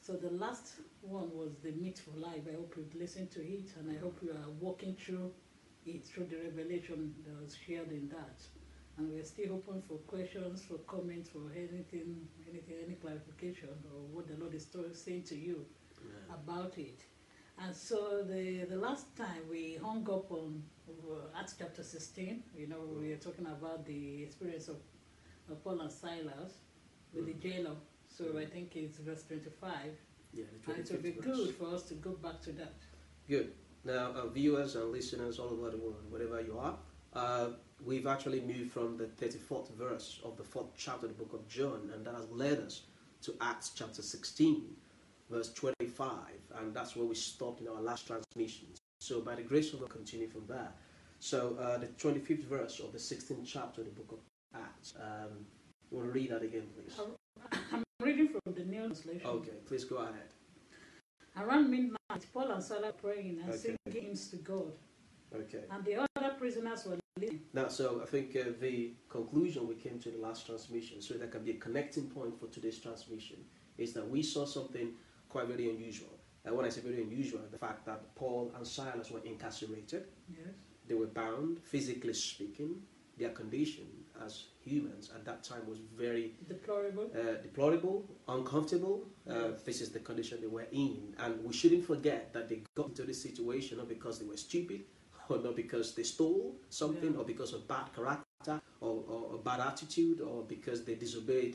So the last one was the Meat for Life. I hope you've listened to it, and I hope you are walking through it, through the revelation that was shared in that. And we're still open for questions, for comments, for anything, any clarification, or what the Lord is saying to you about it. And so the last time we hung up on Acts chapter 16, we were talking about the experience of Paul and Silas with the jailer. So I think it's verse 25. Yeah, the 25th and it would be verse. good for us to go back to that. Good. Now, viewers and listeners all over the world, wherever you are, we've actually moved from the 34th verse of the 4th chapter of the book of John, and that has led us to Acts chapter 16, verse 25, and that's where we stopped in our last transmission. So by the grace of God, we'll continue from there. So the 25th verse of the 16th chapter of the book of Acts. You want to read that again, please? I'm reading from the New Translation. Okay, please go ahead. Around midnight, Paul and Silas praying and singing hymns to God. Okay. And the other prisoners were listening. Now, so I think the conclusion we came to the last transmission, so that can be a connecting point for today's transmission, is that we saw something quite very unusual. And when I say very unusual, the fact that Paul and Silas were incarcerated. Yes. They were bound, physically speaking. Their condition as humans at that time was very deplorable, uncomfortable. This is the condition they were in. And we shouldn't forget that they got into this situation not because they were stupid, or not because they stole something, or because of bad character, or bad attitude, or because they disobeyed,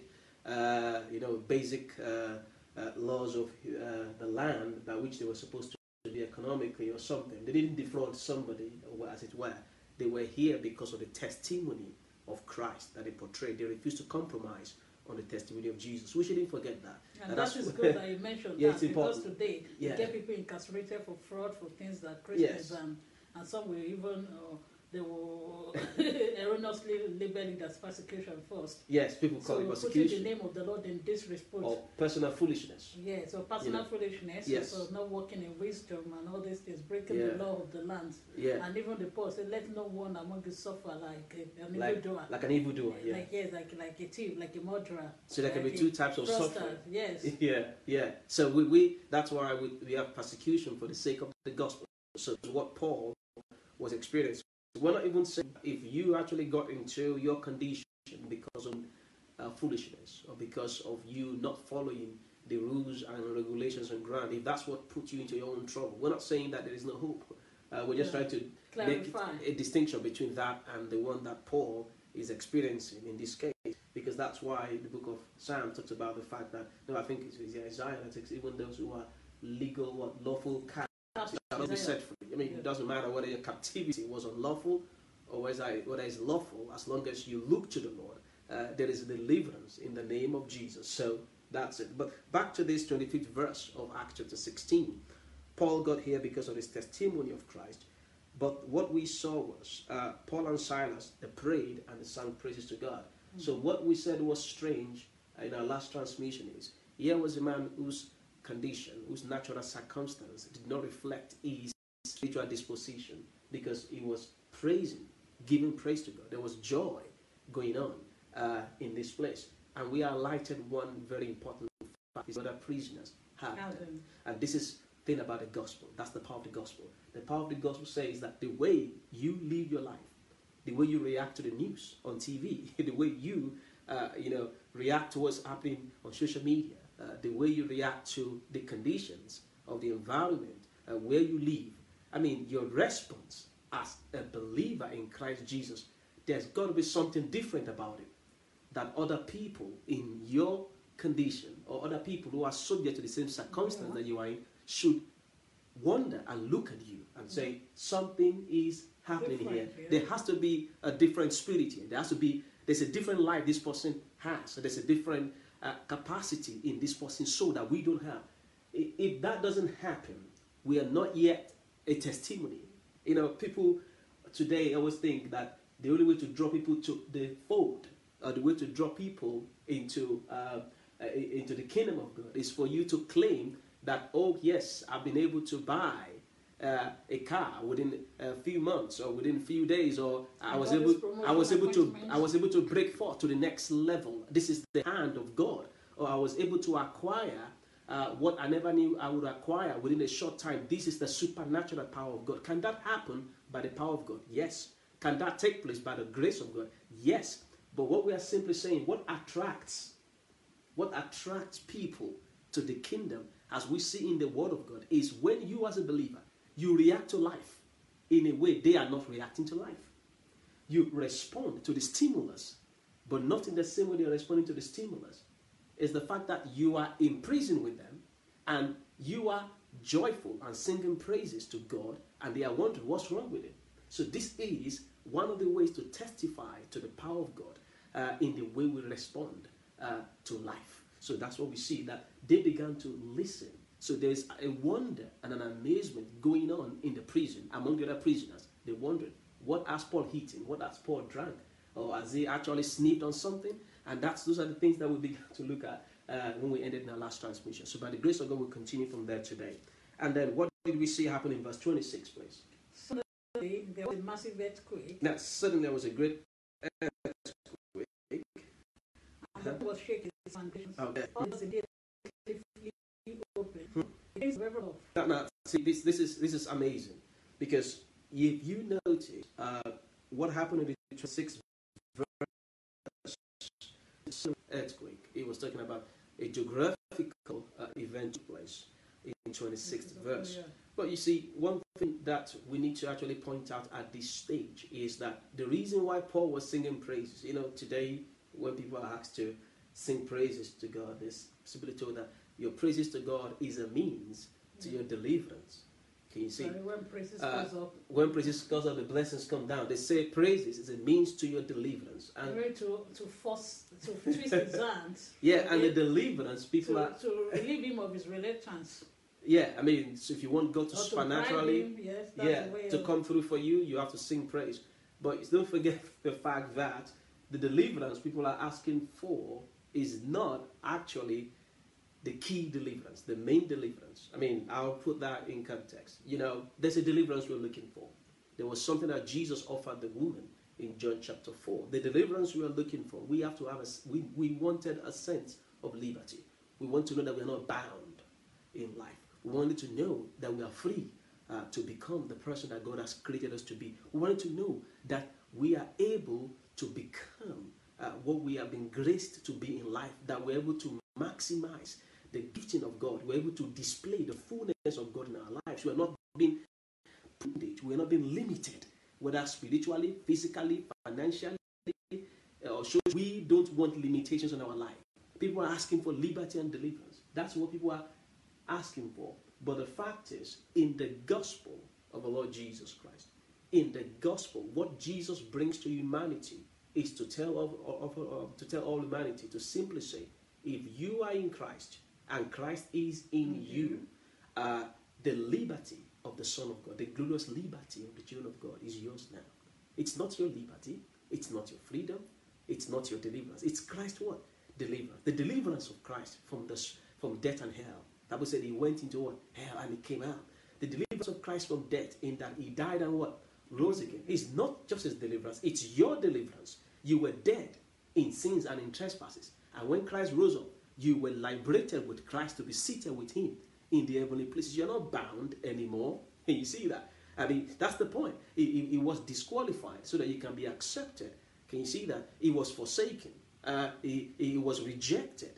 basic laws of the land by which they were supposed to be economically or something. They didn't defraud somebody, as it were. They were here because of the testimony of Christ that they portrayed. They refused to compromise on the testimony of Jesus. We shouldn't forget that. And that is good that you mentioned that, because today you get people incarcerated for fraud, for things that Christians and some will even they will erroneously label it as persecution first. Yes, people call it persecution. Putting the name of the Lord in disrespect. Or personal foolishness. Yes, or personal foolishness. Yes. So not walking in wisdom and all these things, breaking the law of the land. Yeah. And even the Paul said, let no one among you suffer like an evildoer. Like an evildoer, yeah. Like a thief, like a murderer. So there can be two types of suffering. Yes. Yeah. So we that's why we have persecution for the sake of the gospel. So what Paul was experiencing. We're not even saying if you actually got into your condition because of foolishness, or because of you not following the rules and regulations and ground, if that's what put you into your own trouble. We're not saying that there is no hope. We're just trying to clarify. Make a distinction between that and the one that Paul is experiencing in this case, because that's why the book of Psalm talks about the fact that, I think it's Isaiah that takes even those who are legal, lawful shall be set free. I mean, it doesn't matter whether your captivity was unlawful or whether it's lawful, as long as you look to the Lord, there is a deliverance in the name of Jesus. So that's it. But back to this 25th verse of Acts chapter 16. Paul got here because of his testimony of Christ. But what we saw was Paul and Silas, they prayed and they sang praises to God. So what we said was strange in our last transmission is, here was a man whose condition, whose natural circumstance did not reflect his spiritual disposition, because he was praising, giving praise to God. There was joy going on in this place. And we highlighted one very important fact is other prisoners have them. And this is the thing about the gospel. That's the power of the gospel. The power of the gospel says that the way you live your life, the way you react to the news on TV, the way you react to what's happening on social media, the way you react to the conditions of the environment, where you live. I mean, your response as a believer in Christ Jesus, there's got to be something different about it, that other people in your condition or other people who are subject to the same circumstance that you are in should wonder and look at you and say, something is happening here. There has to be a different spirit here. There's a different life this person has. So there's a different capacity in this person's soul that we don't have. If that doesn't happen, we are not yet a testimony. People today always think that the only way to draw people to the fold, or the way to draw people into the kingdom of God, is for you to claim that, oh yes, I've been able to buy a car within a few months or within a few days, or I was able to break forth to the next level. This is the hand of God. Or I was able to acquire what I never knew I would acquire within a short time. This is the supernatural power of God. Can that happen by the power of God? Yes. Can that take place by the grace of God? Yes. But what we are simply saying, what attracts people to the kingdom, as we see in the Word of God, is when you as a believer, you react to life in a way they are not reacting to life. You respond to the stimulus, but not in the same way they are responding to the stimulus. It's the fact that you are in prison with them, and you are joyful and singing praises to God, and they are wondering what's wrong with it. So this is one of the ways to testify to the power of God in the way we respond to life. So that's what we see, that they began to listen. So there's a wonder and an amazement going on in the prison among the other prisoners. They wondered, what has Paul eaten? What has Paul drank? Or has he actually sniffed on something? And those are the things that we began to look at when we ended in our last transmission. So by the grace of God, we'll continue from there today. And then what did we see happen in verse 26, please? Suddenly, there was a massive earthquake. Now, suddenly there was a great earthquake. And the was shaking its foundations. Okay. All was immediately open. Things were off. Now, see, this is amazing, because if you notice what happened in the 26th verse, earthquake, it was talking about a geographical event took place in 26th verse. Yeah. But you see, one thing that we need to actually point out at this stage is that the reason why Paul was singing praises, today when people are asked to sing praises to God, they're simply told that your praises to God is a means to your deliverance. Can you see? When praises goes up. When praises goes up, the blessings come down. They say praises is a means to your deliverance. And to twist his hands. yeah, and the deliverance, people are... To relieve him of his reluctance. Yeah, I mean, so if you want God to supernaturally, to come through for you, you have to sing praise. But don't forget the fact that the deliverance people are asking for is not actually the key deliverance, the main deliverance. I mean, I'll put that in context. There's a deliverance we're looking for. There was something that Jesus offered the woman in John chapter 4. The deliverance we are looking for, we have to have we wanted a sense of liberty. We want to know that we're not bound in life. We wanted to know that we are free to become the person that God has created us to be. We wanted to know that we are able to become what we have been graced to be in life, that we're able to maximize the gifting of God. We're able to display the fullness of God in our lives. We're not being bondage. We're not being limited, whether spiritually, physically, financially, or so. We don't want limitations in our life. People are asking for liberty and deliverance. That's what people are asking for. But the fact is, in the gospel of the Lord Jesus Christ, in the gospel, what Jesus brings to humanity is to tell all humanity to simply say, if you are in Christ and Christ is in you, the liberty of the Son of God, the glorious liberty of the children of God is yours now. It's not your liberty, it's not your freedom, it's not your deliverance. It's Christ what? Deliverance. The deliverance of Christ from death and hell. The Bible said he went into what? Hell, and he came out. The deliverance of Christ from death, in that he died and what? Rose again. It's not just his deliverance, it's your deliverance. You were dead in sins and in trespasses. And when Christ rose up, you were liberated with Christ to be seated with him in the heavenly places. You're not bound anymore. And you see that? I mean, that's the point. He was disqualified so that you can be accepted. Can you see that? He was forsaken. He was rejected.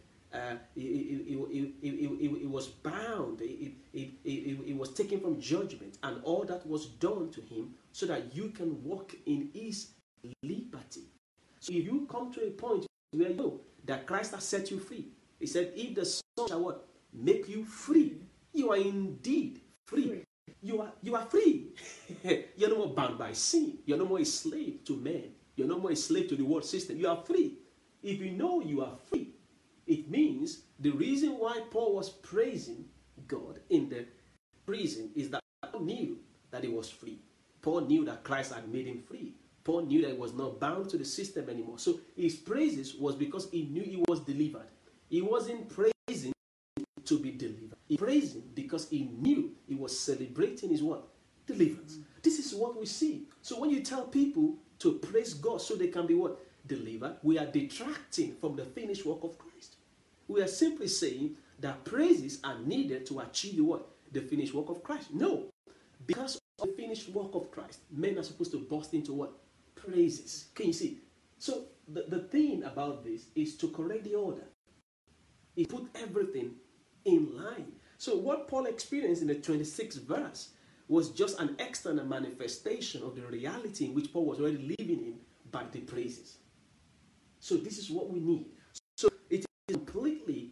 He was bound. He was taken from judgment. And all that was done to him so that you can walk in his liberty. So if you come to a point where you know that Christ has set you free, he said, if the Son shall what? Make you free, you are indeed free. You are free. You're no more bound by sin. You're no more a slave to men. You're no more a slave to the world system. You are free. If you know you are free, it means the reason why Paul was praising God in the prison is that Paul knew that he was free. Paul knew that Christ had made him free. Paul knew that he was not bound to the system anymore. So his praises was because he knew he was delivered. He wasn't praising to be delivered. He praised him because he knew he was celebrating his what? Deliverance. This is what we see. So when you tell people to praise God so they can be what? Delivered, we are detracting from the finished work of Christ. We are simply saying that praises are needed to achieve the what? The finished work of Christ. No. Because of the finished work of Christ, men are supposed to burst into what? Praises. Can you see? So the thing about this is to correct the order. It put everything in line. So what Paul experienced in the 26th verse was just an external manifestation of the reality in which Paul was already living in by the praises. So this is what we need. So it is completely,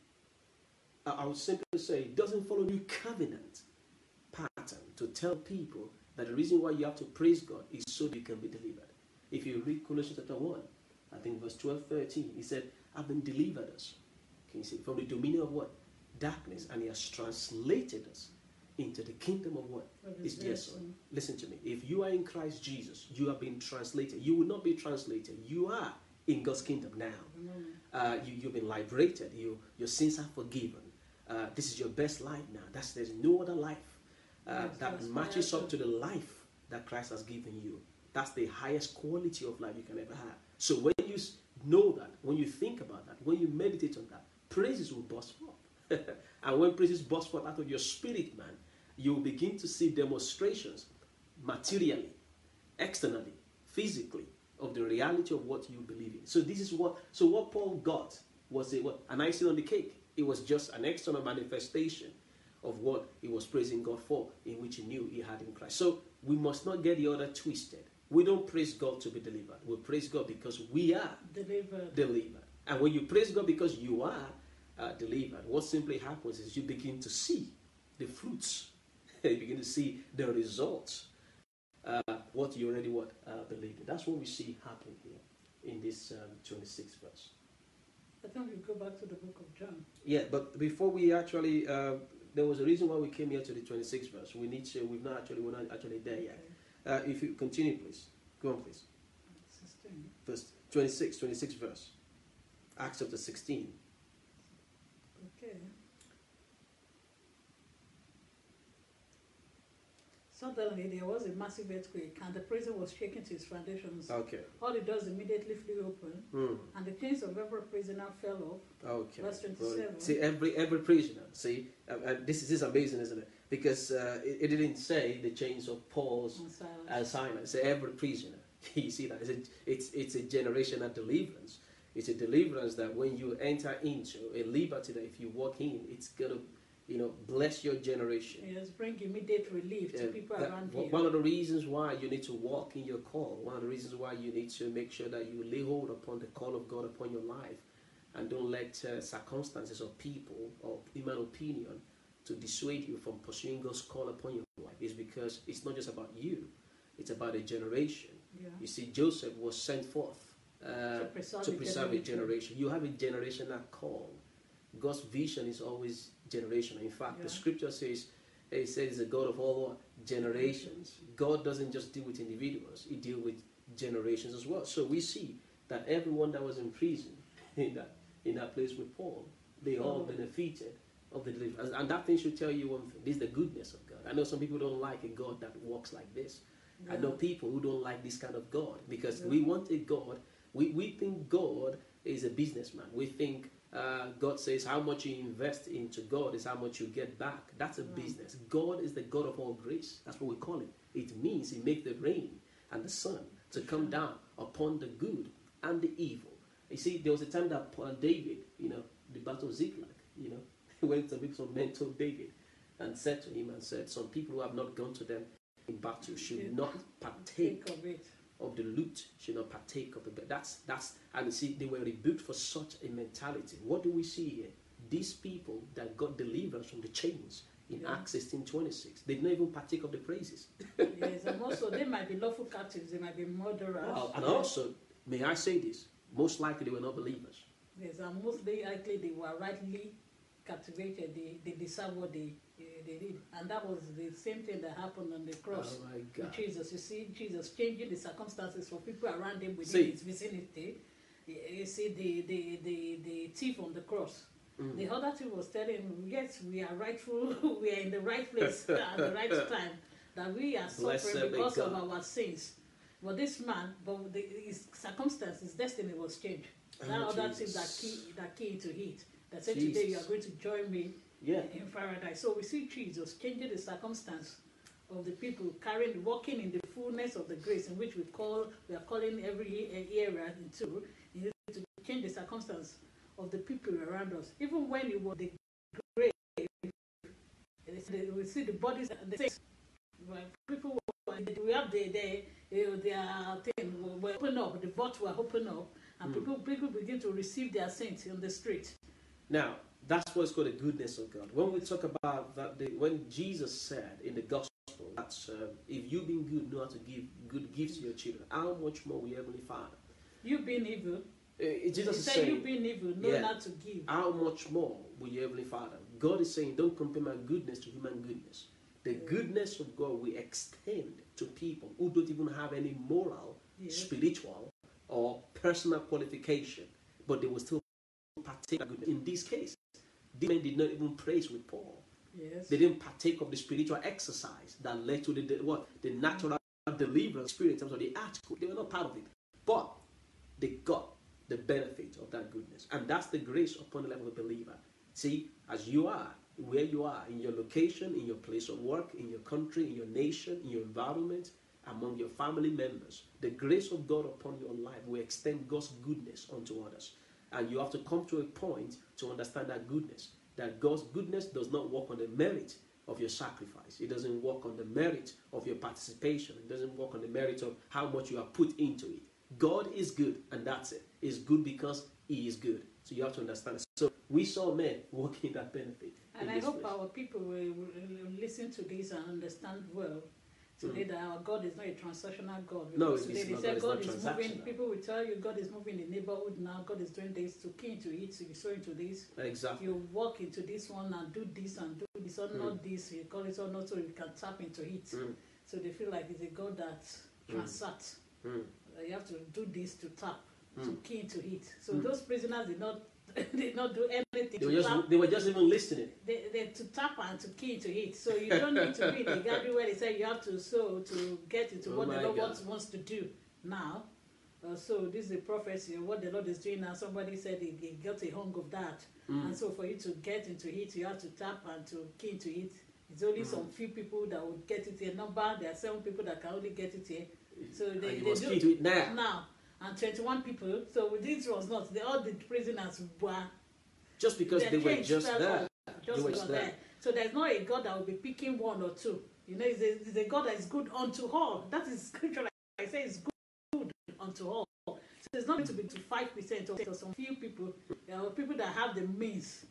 I would simply say, it doesn't follow new covenant pattern to tell people that the reason why you have to praise God is so you can be delivered. If you read Colossians chapter 1, I think verse 12, 13, he said, I've been delivered us. Can you see? From the dominion of what? Darkness. And he has translated us into the kingdom of what? His dear son. Listen to me. If you are in Christ Jesus, you have been translated. You will not be translated. You are in God's kingdom now. You've been liberated. Your sins are forgiven. This is your best life now. There's no other life that matches up to the life that Christ has given you. That's the highest quality of life you can ever have. So when you know that, when you think about that, when you meditate on that, praises will burst forth. And when praises burst forth out of your spirit, man, you will begin to see demonstrations materially, externally, physically, of the reality of what you believe in. So this is what Paul got was an icing on the cake. It was just an external manifestation of what he was praising God for, in which he knew he had in Christ. So we must not get the order twisted. We don't praise God to be delivered. We praise God because we are delivered. And when you praise God because you are delivered, what simply happens is you begin to see the fruits. You begin to see the results. What you already believed in. That's what we see happening here in this 26th verse. I think we go back to the book of John. Yeah, but before we actually, there was a reason why we came here to the 26th verse. We're not actually there yet. If you continue, please. Go on, please. 16. Verse 26th verse. Acts chapter 16. Okay. Suddenly there was a massive earthquake and the prison was shaken to its foundations. Okay. All the doors immediately flew open and the chains of every prisoner fell off. Okay. Verse 27. Well, see, every prisoner. See, this is amazing, isn't it? Because it didn't say the chains of Paul's and Silas. Say every prisoner. You see that? It's a generational deliverance. It's a deliverance that when you enter into a liberty that if you walk in, it's gonna bless your generation. Yes, bring immediate relief to people around you. One of the reasons why you need to walk in your call, one of the reasons why you need to make sure that you lay hold upon the call of God upon your life and don't let circumstances or people or human opinion to dissuade you from pursuing God's call upon your life is because it's not just about you, it's about a generation. Yeah. You see, Joseph was sent forth to preserve a generation. You have a generational call. God's vision is always generational. In fact, the scripture says, it says he's a God of all generations. God doesn't just deal with individuals, he deals with generations as well. So we see that everyone that was in prison in that place with Paul, they all benefited of the deliverance. And that thing should tell you one thing. This is the goodness of God. I know some people don't like a God that walks like this. I know people who don't like this kind of God because we want a God. We think God is a businessman. We think God says how much you invest into God is how much you get back. That's a business. God is the God of all grace. That's what we call it. It means he makes the rain and the sun to come down upon the good and the evil. You see, there was a time that David, the battle of Ziklag, when some men told David and said to him and said, some people who have not gone to them in battle should not partake of the loot, should not partake of the bed. That's and you see, they were rebuked for such a mentality. What do we see here? These people that got deliverance from the chains in Acts 16:26, they did not even partake of the praises. Yes, and also they might be lawful captives, they might be murderers. And also, may I say this? Most likely they were not believers. Yes, and most likely they were rightly captivated. They deserve what they did, and that was the same thing that happened on the cross with Jesus. You see, Jesus changing the circumstances for people around him within his vicinity. You see, the thief on the cross. The other thief was telling him, yes, we are rightful, we are in the right place at the right time, that we are suffering because of our sins. But this man, his circumstances, his destiny was changed. That other thief that key into it, that said, Jesus. today you are going to join me Yeah. in paradise. So we see Jesus changing the circumstance of the people, walking in the fullness of the grace in which we are calling every era into, to change the circumstance of the people around us. Even when it was the grave, we see the bodies and the saints. People we have their thing were open up, the vault were open up, and people begin to receive their saints on the street. Now, that's what's called the goodness of God. When we talk about that, when Jesus said in the gospel that if you being good know how to give good gifts to your children, how much more will your Heavenly Father? You being evil. Jesus is said saying, you being evil, know not to give. How much more will your Heavenly Father? God is saying, don't compare my goodness to human goodness. The goodness of God will extend to people who don't even have any moral, spiritual, or personal qualification, but they will still partake of goodness. In this case, these men did not even praise with Paul. Yes. They didn't partake of the spiritual exercise that led to the natural deliverance spirit in terms of the article. They were not part of it. But they got the benefit of that goodness. And that's the grace upon the life of a believer. See, as you are, where you are, in your location, in your place of work, in your country, in your nation, in your environment, among your family members, the grace of God upon your life will extend God's goodness unto others. And you have to come to a point to understand that goodness. That God's goodness does not work on the merit of your sacrifice. It doesn't work on the merit of your participation. It doesn't work on the merit of how much you have put into it. God is good, and that's it. He's good because He is good. So you have to understand. So we saw men walking that benefit. And I hope our people will listen to this and understand well today that our God is not a transactional God. No, today it's they not. say God is is moving. People will tell you God is moving in the neighborhood now. God is doing this to key into it. So you sow into this. Exactly. You walk into this one and do this and do this or not this. You call it or not, so you can tap into it. So they feel like it's a God that transacts. You have to do this to tap, to key into it. So those prisoners did not do anything. They were just even listening. They to tap and to key into it. So you don't need to be the gathering where they say you have to sow to get into what the Lord wants to do now. So this is a prophecy of what the Lord is doing now. Somebody said he got a hung of that. And so for you to get into it, you have to tap and to key into it. It's only some few people that would get it here. There are 7 people that can only get it here. So they must do key to it now. And 21 people. So this was not all the prisoners were just because they were just there. Just there. So there's not a God that will be picking 1 or 2. You know, it's a God that is good unto all. That is scripture. Like I say, it's good unto all. So it's not going to be to 5% or some few people. People that have the means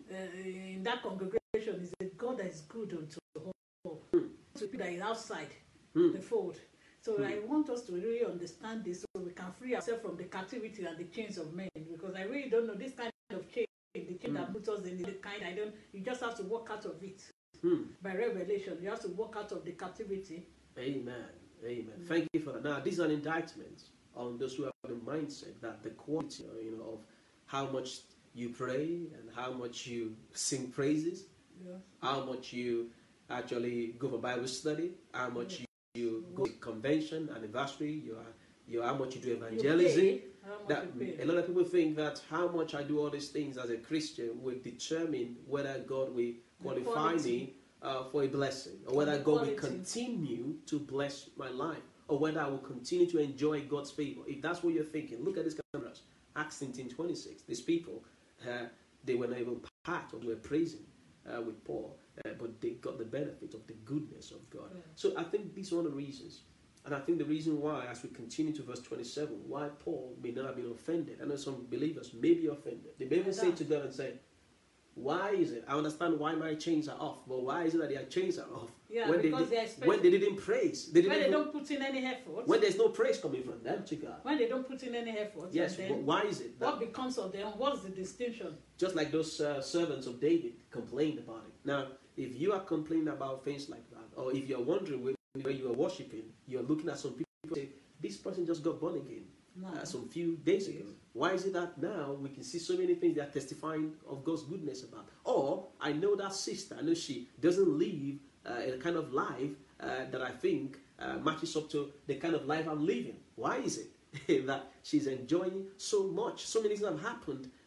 in that congregation is a God that is good unto all. To people that is outside the fold. So I want us to really understand this so we can free ourselves from the captivity and the chains of men. Because I really don't know this kind of chain, the chain that puts us in the kind, you just have to walk out of it. By revelation, you have to walk out of the captivity. Amen. Thank you for that. Now, these are indictments on those who have the mindset that the quality, of how much you pray and how much you sing praises, how much you actually go for Bible study, how much you go to convention, anniversary, how much you do evangelism. A lot of people think that how much I do all these things as a Christian will determine whether God will qualify me for a blessing, or whether God will continue to bless my life, or whether I will continue to enjoy God's favor. If that's what you're thinking, look at these cameras. Acts 19:26. These people, they were not even part of, were praising with Paul, but they got the benefit of the goodness of God. So I think these are one of the reasons. And I think the reason why, as we continue to verse 27, why Paul may not have been offended. I know some believers may be offended. They may even say to God and say, why is it? I understand why my chains are off, but why is it that their chains are off? Yeah, when they didn't praise. When they don't put in any effort. When there's no praise coming from them to God. When they don't put in any effort. Yes, but why is it? What becomes of them? What's the distinction? Just like those servants of David complained about it. Now, if you are complaining about things like that, or if you're wondering where you are worshiping, you're looking at some people and say, this person just got born again some few days ago. Why is it that now we can see so many things they are testifying of God's goodness about? Or, I know that sister, I know she doesn't live a kind of life that I think matches up to the kind of life I'm living. Why is it that she's enjoying so much? So many things have happened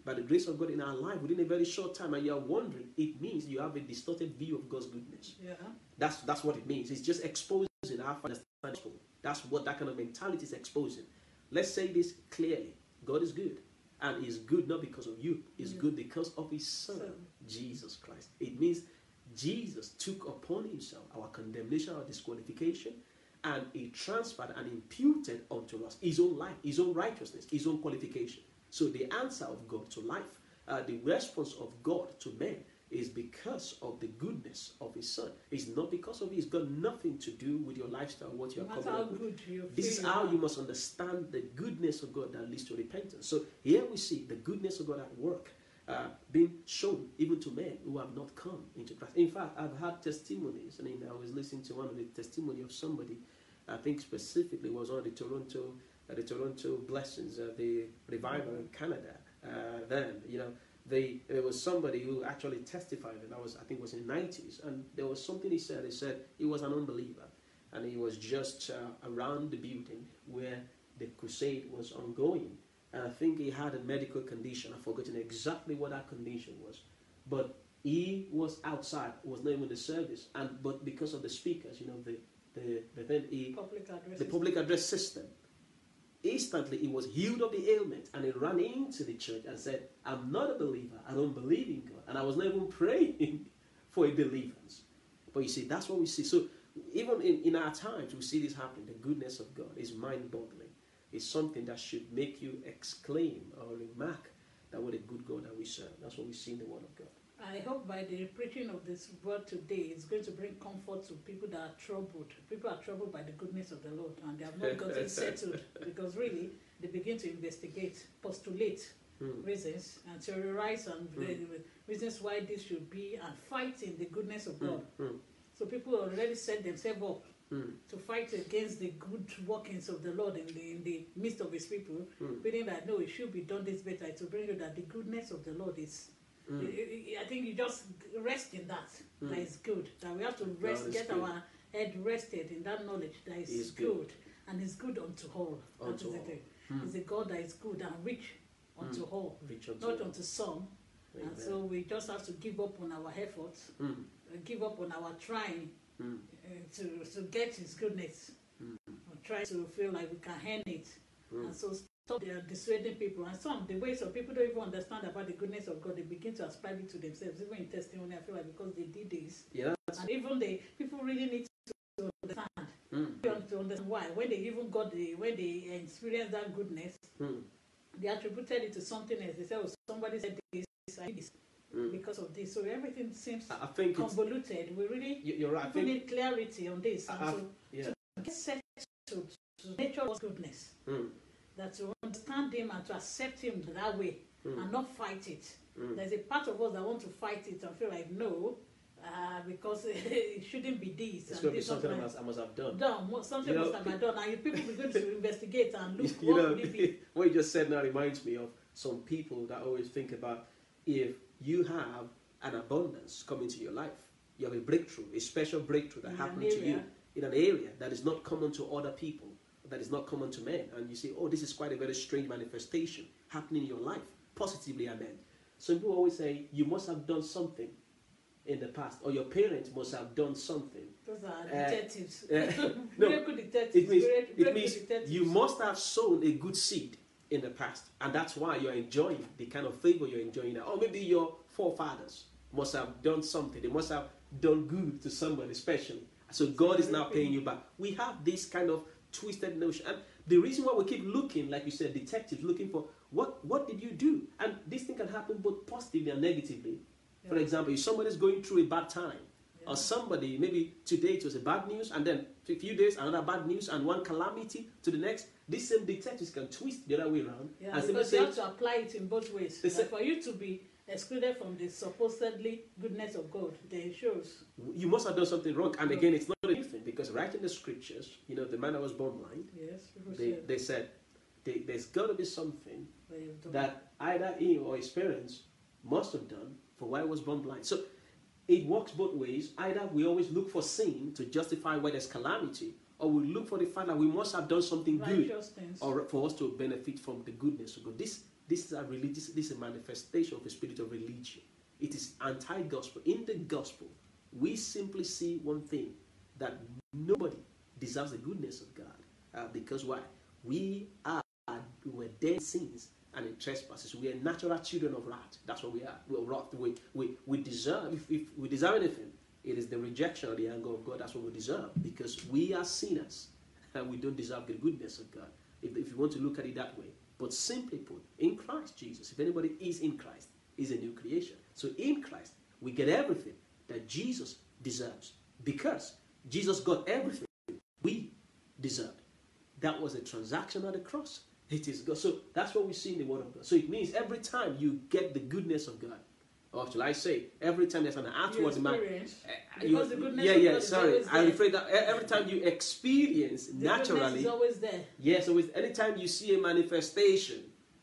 by the grace of God in our life within a very short time, and you are wondering, it means you have a distorted view of God's goodness. Yeah. That's what it means. It's just exposing our understanding. That's what that kind of mentality is exposing. Let's say this clearly. God is good. And He's good not because of you. He's good because of His Son, Jesus Christ. It means Jesus took upon Himself our condemnation, our disqualification, and He transferred and imputed unto us His own life, His own righteousness, His own qualification. So the answer of God to life, the response of God to men, is because of the goodness of His Son. It's not because of it. It's got nothing to do with your lifestyle, what you're coming up with. This is how you must understand the goodness of God that leads to repentance. So here we see the goodness of God at work, being shown even to men who have not come into Christ. In fact, I've had testimonies. I mean, I was listening to one of the testimony of somebody, I think specifically was on the Toronto Blessings, the revival in Canada. Then, there was somebody who actually testified, and I think it was in the 90s, and there was something he said. He said he was an unbeliever, and he was just around the building where the crusade was ongoing. And I think he had a medical condition. I've forgotten exactly what that condition was. But he was outside, was not even in the service. But because of the speakers, the public address system, instantly he was healed of the ailment, and he ran into the church and said, I'm not a believer, I don't believe in God, and I was not even praying for a deliverance. But you see, that's what we see. So even in our times, we see this happening. The goodness of God is mind-boggling. It's something that should make you exclaim or remark that what a good God that we serve. That's what we see in the Word of God. I hope by the preaching of this word today, it's going to bring comfort to people that are troubled. People are troubled by the goodness of the Lord, and they have not gotten settled, because really they begin to investigate, postulate reasons, and theorize and reasons why this should be, and fight in the goodness of God. So people already set themselves up to fight against the good workings of the Lord in the midst of His people, feeling that no, it should be done this better. To bring you that the goodness of the Lord is. I think you just rest in that. That is good. That we have to rest, get good. Our head rested in that knowledge that is good. And is good unto all. That is the thing. It's a God that is good and rich unto all, not unto some. Amen. And so we just have to give up on our efforts, give up on our trying to get His goodness, try to feel like we can earn it, and so stop dissuading people. And the ways of people don't even understand about the goodness of God, they begin to ascribe it to themselves. Even in testimony, I feel like because they did this, and even people really need to understand, to understand why. When they even when they experienced that goodness, they attributed it to something else. They said, "Oh, somebody said this, I did this." Because of this, so everything seems convoluted. We really you're right. need clarity on this, and to get settled to nature's goodness, that to understand Him and to accept Him that way, and not fight it. There's a part of us that want to fight it and feel like no, because it shouldn't be this. It's going to be something I must have done. Something must have been done, and people begin to investigate and look. What you just said now reminds me of some people that always think about, if you have an abundance coming to your life, you have a breakthrough, a special breakthrough that happened to you in an area that is not common to other people, that is not common to men, and you say, oh, this is quite a very strange manifestation happening in your life, positively, amen. Some people always say, you must have done something in the past, or your parents must have done something. Those are detectives. No, good detectives. It means you must have sown a good seed in the past, and that's why you're enjoying the kind of favor you're enjoying now. Or maybe your forefathers must have done something. They must have done good to somebody especially. So God is now paying you back. We have this kind of twisted notion, and the reason why we keep looking, like you said, detectives looking for what did you do, and this thing can happen both positively and negatively. For example, if somebody's going through a bad time, or somebody, maybe today it was a bad news, and then a few days another bad news, and one calamity to the next, these same detectives can twist the other way around. Yeah, and because you have to apply it in both ways. Like for you to be excluded from the supposedly goodness of God, then it shows you must have done something wrong. And again, it's not anything, because right in the scriptures, the man that was born blind, they said there's got to be something that either he or his parents must have done for why he was born blind. So it works both ways. Either we always look for sin to justify why there's calamity, or we look for the fact that we must have done something good, or for us to benefit from the goodness of God. This this is a religious, this is a manifestation of a spirit of religion. It is anti-gospel. In the gospel, we simply see one thing, that nobody deserves the goodness of God. Because why? We were dead in sins and in trespasses. We are natural children of wrath. That's what we are. We're wrath. We deserve, if we deserve anything, it is the rejection of the anger of God. That's what we deserve, because we are sinners and we don't deserve the goodness of God, if you want to look at it that way. But simply put, in Christ Jesus, if anybody is in Christ, is a new creation. So in Christ, we get everything that Jesus deserves, because Jesus got everything we deserved. That was a transaction at the cross. It is God. So that's what we see in the Word of God. So it means every time you get the goodness of God, or shall I say, every time there's an outward man, because the goodness of God is always there. I'm afraid that every time you experience the naturally, goodness is always there. Yeah. So with anytime you see a manifestation,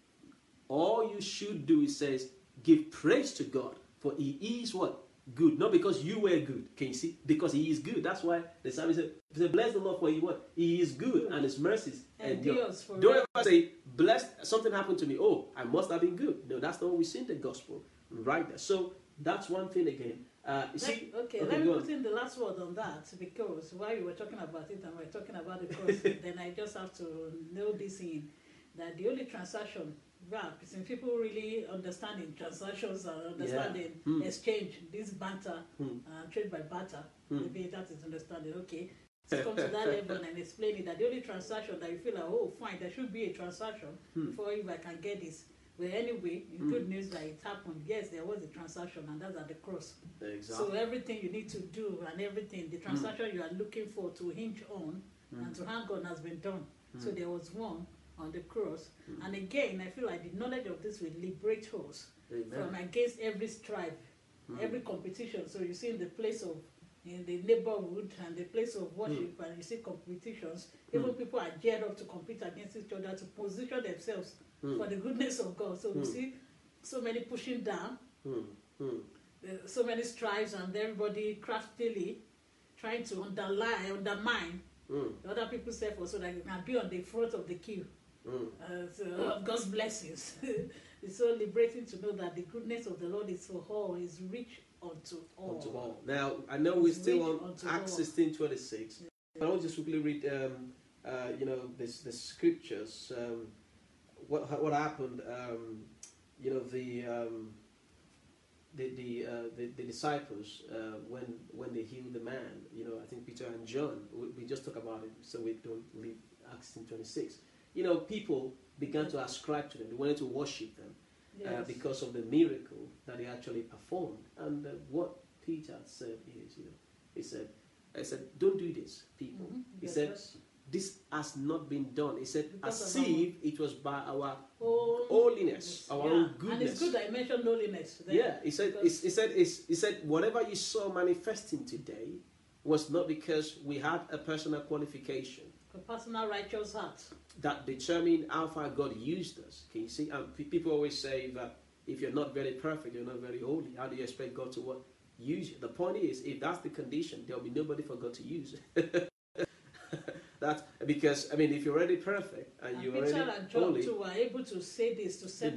all you should do is says, give praise to God, for He is what? Good. Not because you were good. Can you see? Because He is good. That's why the psalmist said, bless the Lord for He what? He is good, and His mercies endures. Don't ever say, blessed, something happened to me. Oh, I must have been good. No, that's not what we see in the gospel. Right there. So that's one thing again. Let me put in the last word on that, because while you were talking about it and we're talking about the cross, then I just have to know this in that the only transaction, since people really understanding transactions and understanding exchange, this banter, trade by barter, maybe that is understanding. Okay, let's come to that level and explain it. That the only transaction that you feel like, oh, fine, there should be a transaction before if I can get this. But anyway, good news that it happened. Yes, there was a transaction, and that's at the cross. Exactly. So everything you need to do and everything, the transaction you are looking for to hinge on and to hang on has been done. So there was one on the cross. And again, I feel like the knowledge of this will liberate us from against every strife, every competition. So you see in the place of, in the neighborhood and the place of worship, and you see competitions, even people are geared up to compete against each other to position themselves for the goodness of God. So we see so many pushing down, so many strifes, and everybody craftily trying to undermine the other people's efforts so that you can be on the front of the queue. Of God's blessings. It's so liberating to know that the goodness of the Lord is for all, is rich unto all. Now, I know we're still on Acts 16:26, but I want to just quickly read, the scriptures. What happened? The disciples when they healed the man. I think Peter and John. We just talk about it, so we don't leave Acts 16:26. People began to ascribe to them. They wanted to worship them because of the miracle that they actually performed. And what Peter said is, he said, don't do this, people. He said, this has not been done. He said, as if it was by our holiness, our own goodness. And it's good I mentioned holiness there. Yeah, he said, whatever you saw manifesting today was not because we had a personal qualification. A personal righteous heart. That determined how far God used us. Can you see? People always say that if you're not very perfect, you're not very holy. How do you expect God to use you? The point is, if that's the condition, there'll be nobody for God to use. That's because, if you're already perfect and you're already and John holy, too were able to say this to set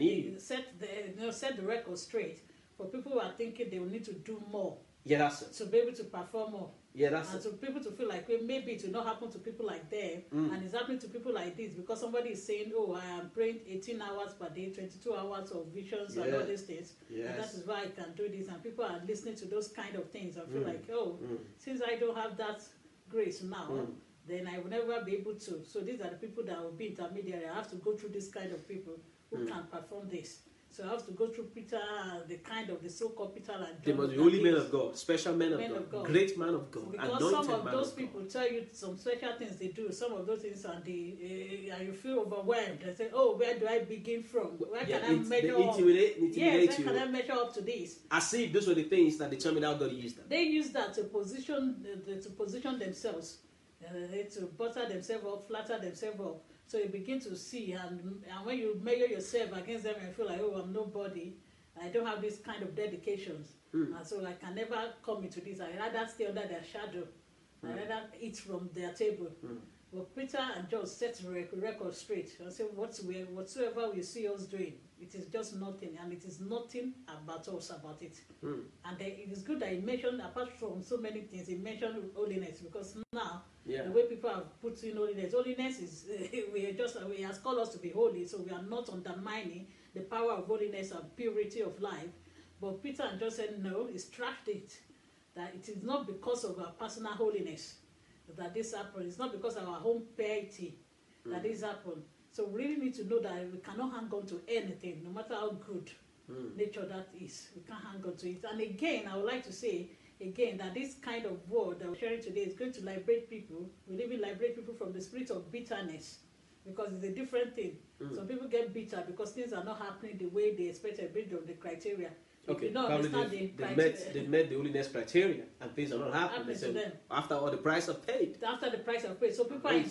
the record straight for people who are thinking they will need to do more. Yeah, that's it. To be able to perform more. Yeah, that's and it. to people to feel like, well, maybe it will not happen to people like them, and it's happening to people like this because somebody is saying, oh, I am praying 18 hours per day, 22 hours of visions and all these things, and that is why I can do this, and people are listening to those kind of things and feel like, since I don't have that grace now, then I will never be able to. So these are the people that will be intermediary. I have to go through this kind of people who can perform this. So I have to go through Peter, the so-called Peter and John. They must be holy men of God, special men of God, great man of God, because anointed some of man those of people God. tell you some special things they do. Some of those things and you feel overwhelmed. They say, "Oh, where do I begin from? Where can I measure up? Where can I measure up to this?" As if those were the things that determined how God used them. They use that to position themselves, to butter themselves up, flatter themselves up. So you begin to see, and when you measure yourself against them, and feel like, oh, I'm nobody. I don't have this kind of dedications, and so I can never come into this. I rather stay under their shadow. I rather eat from their table. But Peter and John set the record straight and said, whatsoever we see us doing, it is just nothing, and it is nothing about us about it. And it is good that he mentioned, apart from so many things, he mentioned holiness, because now the way people have put in holiness is he has called us to be holy, so we are not undermining the power of holiness and purity of life. But Peter and John said, no, he trashed it, that it is not because of our personal holiness that this happened. It's not because of our own piety that this happened. So we really need to know that we cannot hang on to anything, no matter how good nature that is. We can't hang on to it. And again, I would like to say again that this kind of word that we're sharing today is going to liberate people. We even liberate people from the spirit of bitterness, because it's a different thing. Some people get bitter because things are not happening the way they expected based on the criteria. Okay, probably they met the holiness criteria and things are not happening. So after all the price of paid. After the price of paid. So people are in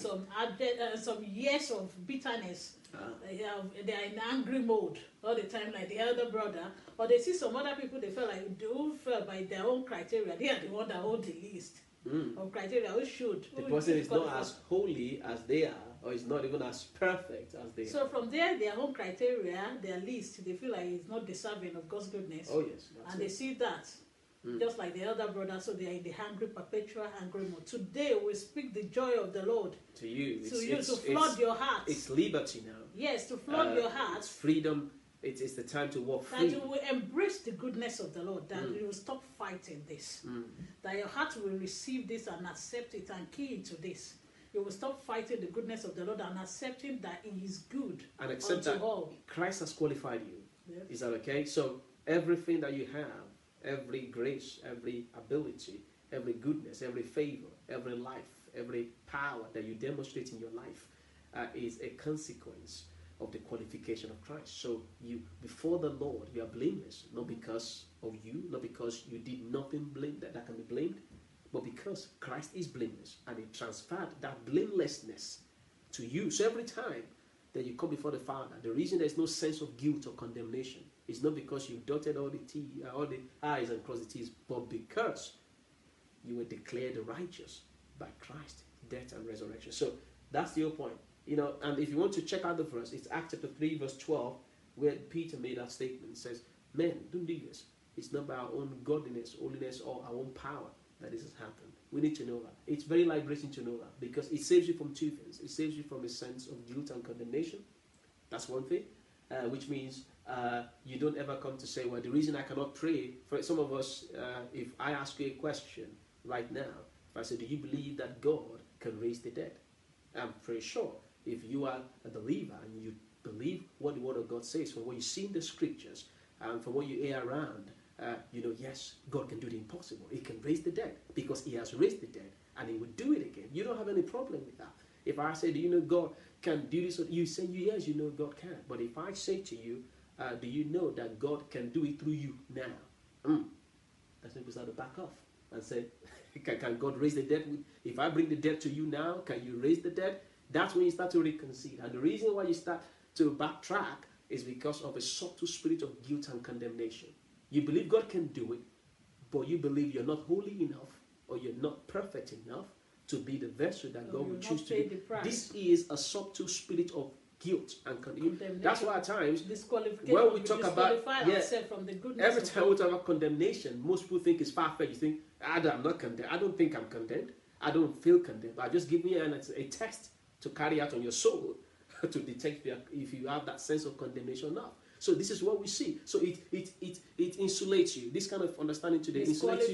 some years of bitterness. They are in angry mode all the time, like the elder brother. Or they see some other people, they feel like they all fell by their own criteria. They are the one that hold the list of criteria. Who should? The person is not as holy as they are, or is not even as perfect as they are. So from there, their own criteria, their list, they feel like it's not deserving of God's goodness. Oh yes. And they see that, just like the elder brother, so they are in the hungry, perpetual angry mode. Today we speak the joy of the Lord to you. To flood your heart. It's liberty now. Yes, to flood your heart. It's freedom. It's the time to walk free. That you will embrace the goodness of the Lord. That you will stop fighting this. That your heart will receive this and accept it and key into this. You will stop fighting the goodness of the Lord and accepting that He is good. And accept that all. Christ has qualified you. Yes. Is that okay? So everything that you have, every grace, every ability, every goodness, every favor, every life, every power that you demonstrate in your life is a consequence of the qualification of Christ. So you, before the Lord, you are blameless, not because of you, not because you did nothing that can be blamed, but because Christ is blameless and He transferred that blamelessness to you. So every time that you come before the Father, the reason there's no sense of guilt or condemnation is not because you dotted all the I's and crossed the T's, but because you were declared righteous by Christ's death and resurrection. So that's the whole point. And if you want to check out the verse, it's Acts chapter 3, verse 12, where Peter made that statement. It says, men, don't do this. It's not by our own godliness, holiness, or our own power that this has happened. We need to know that. It's very liberating to know that, because it saves you from two things. It saves you from a sense of guilt and condemnation. That's one thing, which means you don't ever come to say, well, the reason I cannot pray, for some of us, if I ask you a question right now, if I say, do you believe that God can raise the dead? I'm pretty sure if you are a believer and you believe what the Word of God says, from what you see in the Scriptures, and from what you hear around, yes, God can do the impossible. He can raise the dead because He has raised the dead, and He will do it again. You don't have any problem with that. If I say, do you know God can do this? You say, yes, you know God can. But if I say to you, do you know that God can do it through you now? That's when we start to back off and say, can God raise the dead? If I bring the dead to you now, can you raise the dead? That's when you start to reconcile. And the reason why you start to backtrack is because of a subtle spirit of guilt and condemnation. You believe God can do it, but you believe you're not holy enough or you're not perfect enough to be the vessel that God will choose to be. This is a subtle spirit of guilt and condemnation. That's why at times, when we talk about from the goodness every time we talk about condemnation, most people think it's far-fetched. You think, I'm not condemned. I don't think I'm condemned. I don't feel condemned. But just give me a test to carry out on your soul to detect if you have that sense of condemnation or not. So this is what we see. So it insulates you. This kind of understanding today insulates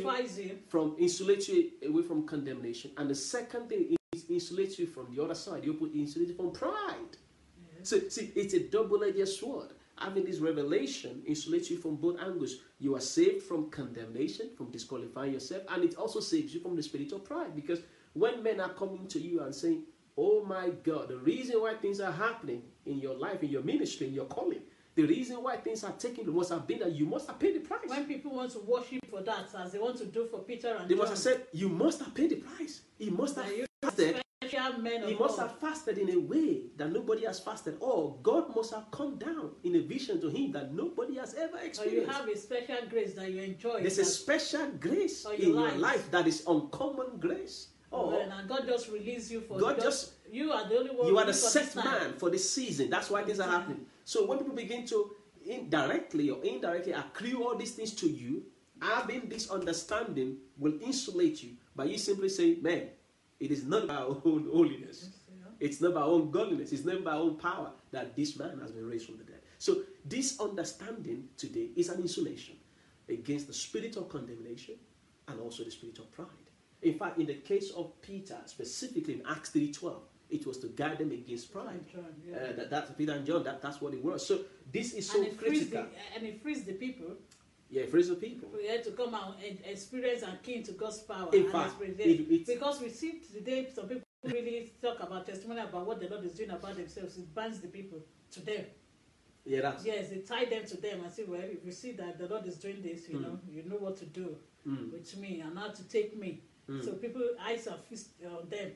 you away from condemnation. And the second thing is insulates you from the other side. You put insulates you from pride. Yes. So see, it's a double-edged sword. Having this revelation insulates you from both angles. You are saved from condemnation, from disqualifying yourself, and it also saves you from the spirit of pride. Because when men are coming to you and saying, oh my God, the reason why things are happening in your life, in your ministry, in your calling, the reason why things are taking must have been that you must have paid the price. When people want to worship for that, as they want to do for Peter and John, they must have said, you must have paid the price. He must have fasted. He must have fasted in a way that nobody has fasted. Or God must have come down in a vision to him that nobody has ever experienced. Or you have a special grace that you enjoy. There's a special grace in your life that is uncommon grace. Or and God just released you for God just you are the only one. you are the for set this time. man for this season. That's why things are happening. So when people begin to indirectly or indirectly accrue all these things to you, having this understanding will insulate you by you simply saying, man, it is not by our own holiness. It's not by our own godliness. It's not by our own power that this man has been raised from the dead. So this understanding today is an insulation against the spirit of condemnation and also the spirit of pride. In fact, in the case of Peter, specifically in Acts 3:12, it was to guide them against pride. John, yeah. That's Peter and John. That's what it was. So this is so and critical. And it frees the people. Yeah, it frees the people. We had to come out and experience and key into God's power. In fact, because we see today some people really talk about testimony about what the Lord is doing about themselves. It binds the people to them. Yeah, that's yes, they tie them to them and say, well, if you see that the Lord is doing this, you know what to do with me and how to take me. So people eyes are fixed on them.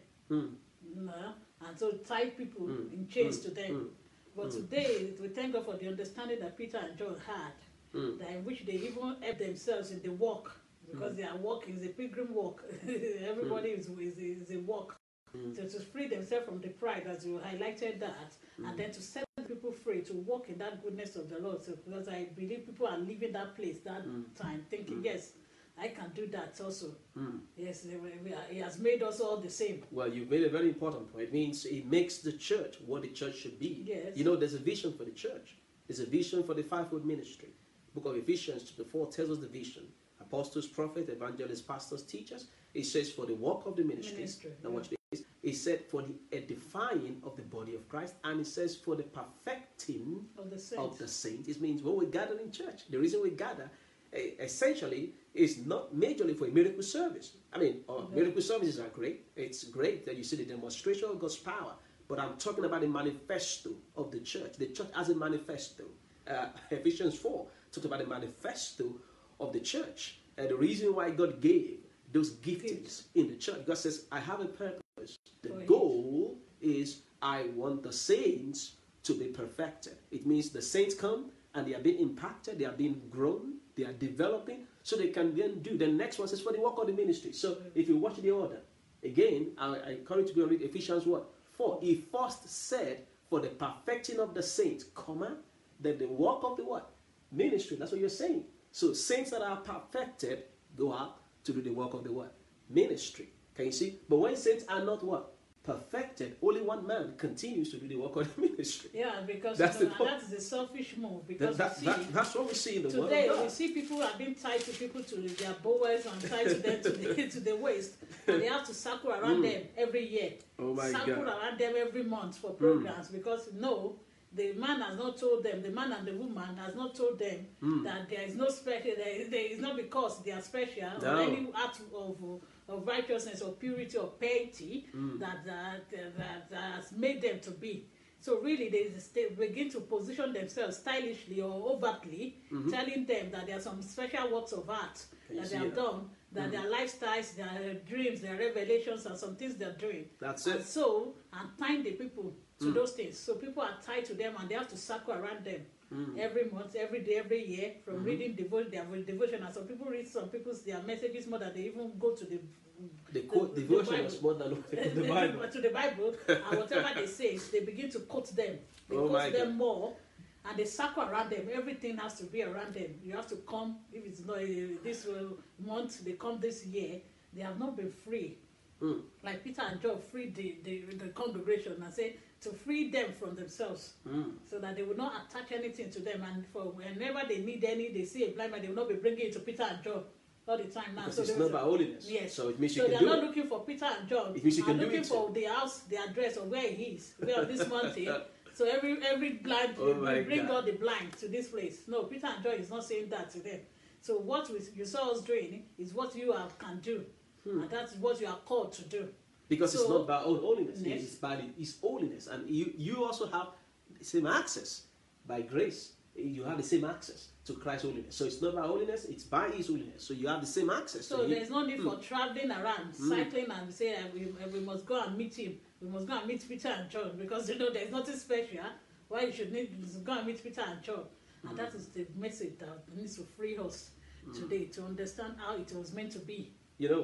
And so tie people in chains to them. But today we thank God for the understanding that Peter and John had, that in which they even help themselves in the walk, because their walk is a pilgrim walk. Everybody is a walk. So to free themselves from the pride, as you highlighted that, and then to set people free to walk in that goodness of the Lord. So because I believe people are leaving that place that time thinking, yes, I can do that also. Yes, He has made us all the same. Well, you've made a very important point. It means it makes the church what the church should be. Yes. You know, there's a vision for the church. There's a vision for the fivefold ministry. Book of Ephesians chapter 4 tells us the vision. Apostles, prophets, evangelists, pastors, teachers. It says for the work of the ministry. Now watch this. It said for the edifying of the body of Christ. And it says for the perfecting of the saints. It means when we gather in church, the reason we gather essentially is not majorly for a miracle service. I mean, miracle services are great. It's great that you see the demonstration of God's power. But I'm talking about the manifesto of the church. The church has a manifesto. Ephesians 4 talks about the manifesto of the church. And the reason why God gave those giftings in the church, God says, I have a purpose. The goal is I want the saints to be perfected. It means the saints come and they are being impacted, they are being grown, they are developing, so they can then do. The next one says for the work of the ministry. So if you watch the order, again, I encourage you to go and read Ephesians 4. He first said for the perfecting of the saints, then the work of the what? Ministry. That's what you're saying. So saints that are perfected go out to do the work of the what? Ministry. Can you see? But when saints are not what? Perfected, only one man continues to do the work of the ministry. Yeah, because that's that's the selfish move. Because that's what we see in the world. Today we see people are being tied to people to their bowels and tied to them to the waist, and they have to circle around them every year. Oh my circle God. around them every month for programs because the man has not told them, the man and the woman has not told them that there is no special, there is not because they are special or any act of righteousness or purity or piety that has made them to be. So really they begin to position themselves stylishly or overtly, telling them that there are some special works of art that they have done, that their lifestyles, their dreams, their revelations, and some things they're doing. That's it. And tying the people to those things. So people are tied to them and they have to circle around them every month, every day, every year, from reading their devotion. And some people read their messages more than they even go to the quote devotions more than the Bible. To the Bible, and whatever they say, they begin to quote them. They quote them more, and they circle around them. Everything has to be around them. You have to come, if it's not this month, they come this year. They have not been free. Like Peter and John freed the congregation and say to free them from themselves so that they will not attach anything to them. And for whenever they need they see a blind man, they will not be bringing it to Peter and John all the time now. Because it's not about holiness. Yes. So it means you so can do it. they're not looking for Peter and John. It means you can do looking it. For the house, the address of where he is, where this mountain. So every blind, we bring all the blind to this place. No, Peter and John is not saying that to them. So what you saw us doing is what you can do. And that's what you are called to do. Because it's not about holiness. Yes. It's by His holiness. And you also have the same access. By grace, you have the same access to Christ's holiness. So it's not about holiness, it's by His holiness. So you have the same access. So there's no need for traveling around, cycling and say we must go and meet him. We must go and meet Peter and John because there's nothing special. Why you should need to go and meet Peter and John. And that is the message that needs to free us today to understand how it was meant to be. You know what?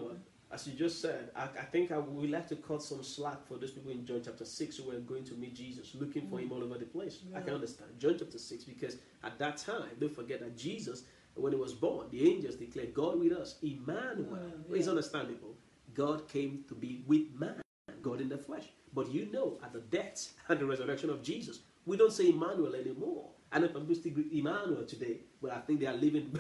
as you just said, I think I would like to cut some slack for those people in John chapter 6 who were going to meet Jesus, looking for him all over the place. I can understand. John chapter 6, because at that time, don't forget that Jesus, when he was born, the angels declared, God with us, Emmanuel. It's understandable. God came to be with man, God in the flesh. But you know, at the death and the resurrection of Jesus, we don't say Emmanuel anymore. I know people still greet Emmanuel today, but I think they are living.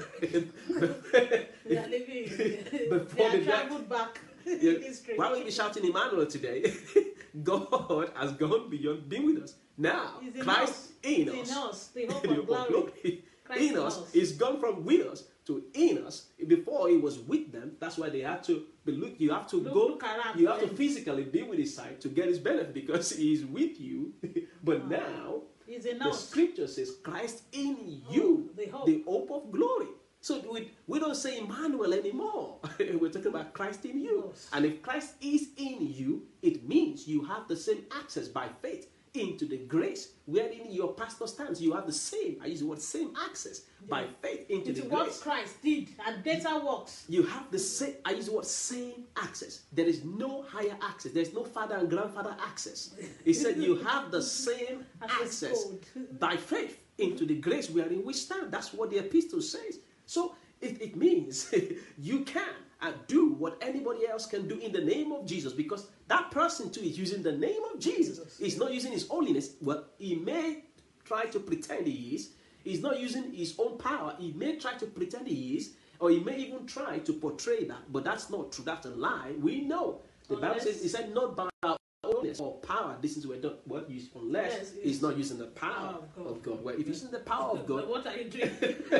They are living. They are traveled back in history. Why would we be shouting Emmanuel today? God has gone beyond being with us. Now, Christ in us. The hope of glory. In us. He's gone from with us to in us. Before he was with them, that's why they had to be you have to look around. You have to physically be with his side to get his benefit, because he is with you. But now, the scripture says Christ in you, the hope of glory. So we don't say Emmanuel anymore. We're talking about Christ in you. Yes. And if Christ is in you, it means you have the same access by faith into the grace wherein your pastor stands. You have the same, I use the word same access by faith into the what grace. Christ did and better works. You have the same, I use the word same access. There is no higher access. There's no father and grandfather access. He said you have the same access by faith into the grace wherein we stand. That's what the epistle says. So it means you can do what anybody else can do in the name of Jesus, because that person too is using the name of Jesus. He's not using his holiness. Well, he may try to pretend he is. He's not using his own power. He may try to pretend he is, or he may even try to portray that, but that's not true. That's a lie. We know. The Bible says, it said, not by our holiness or power, this is where what use unless he's not using the power of God. Well, if he's using the power of God, what are you doing?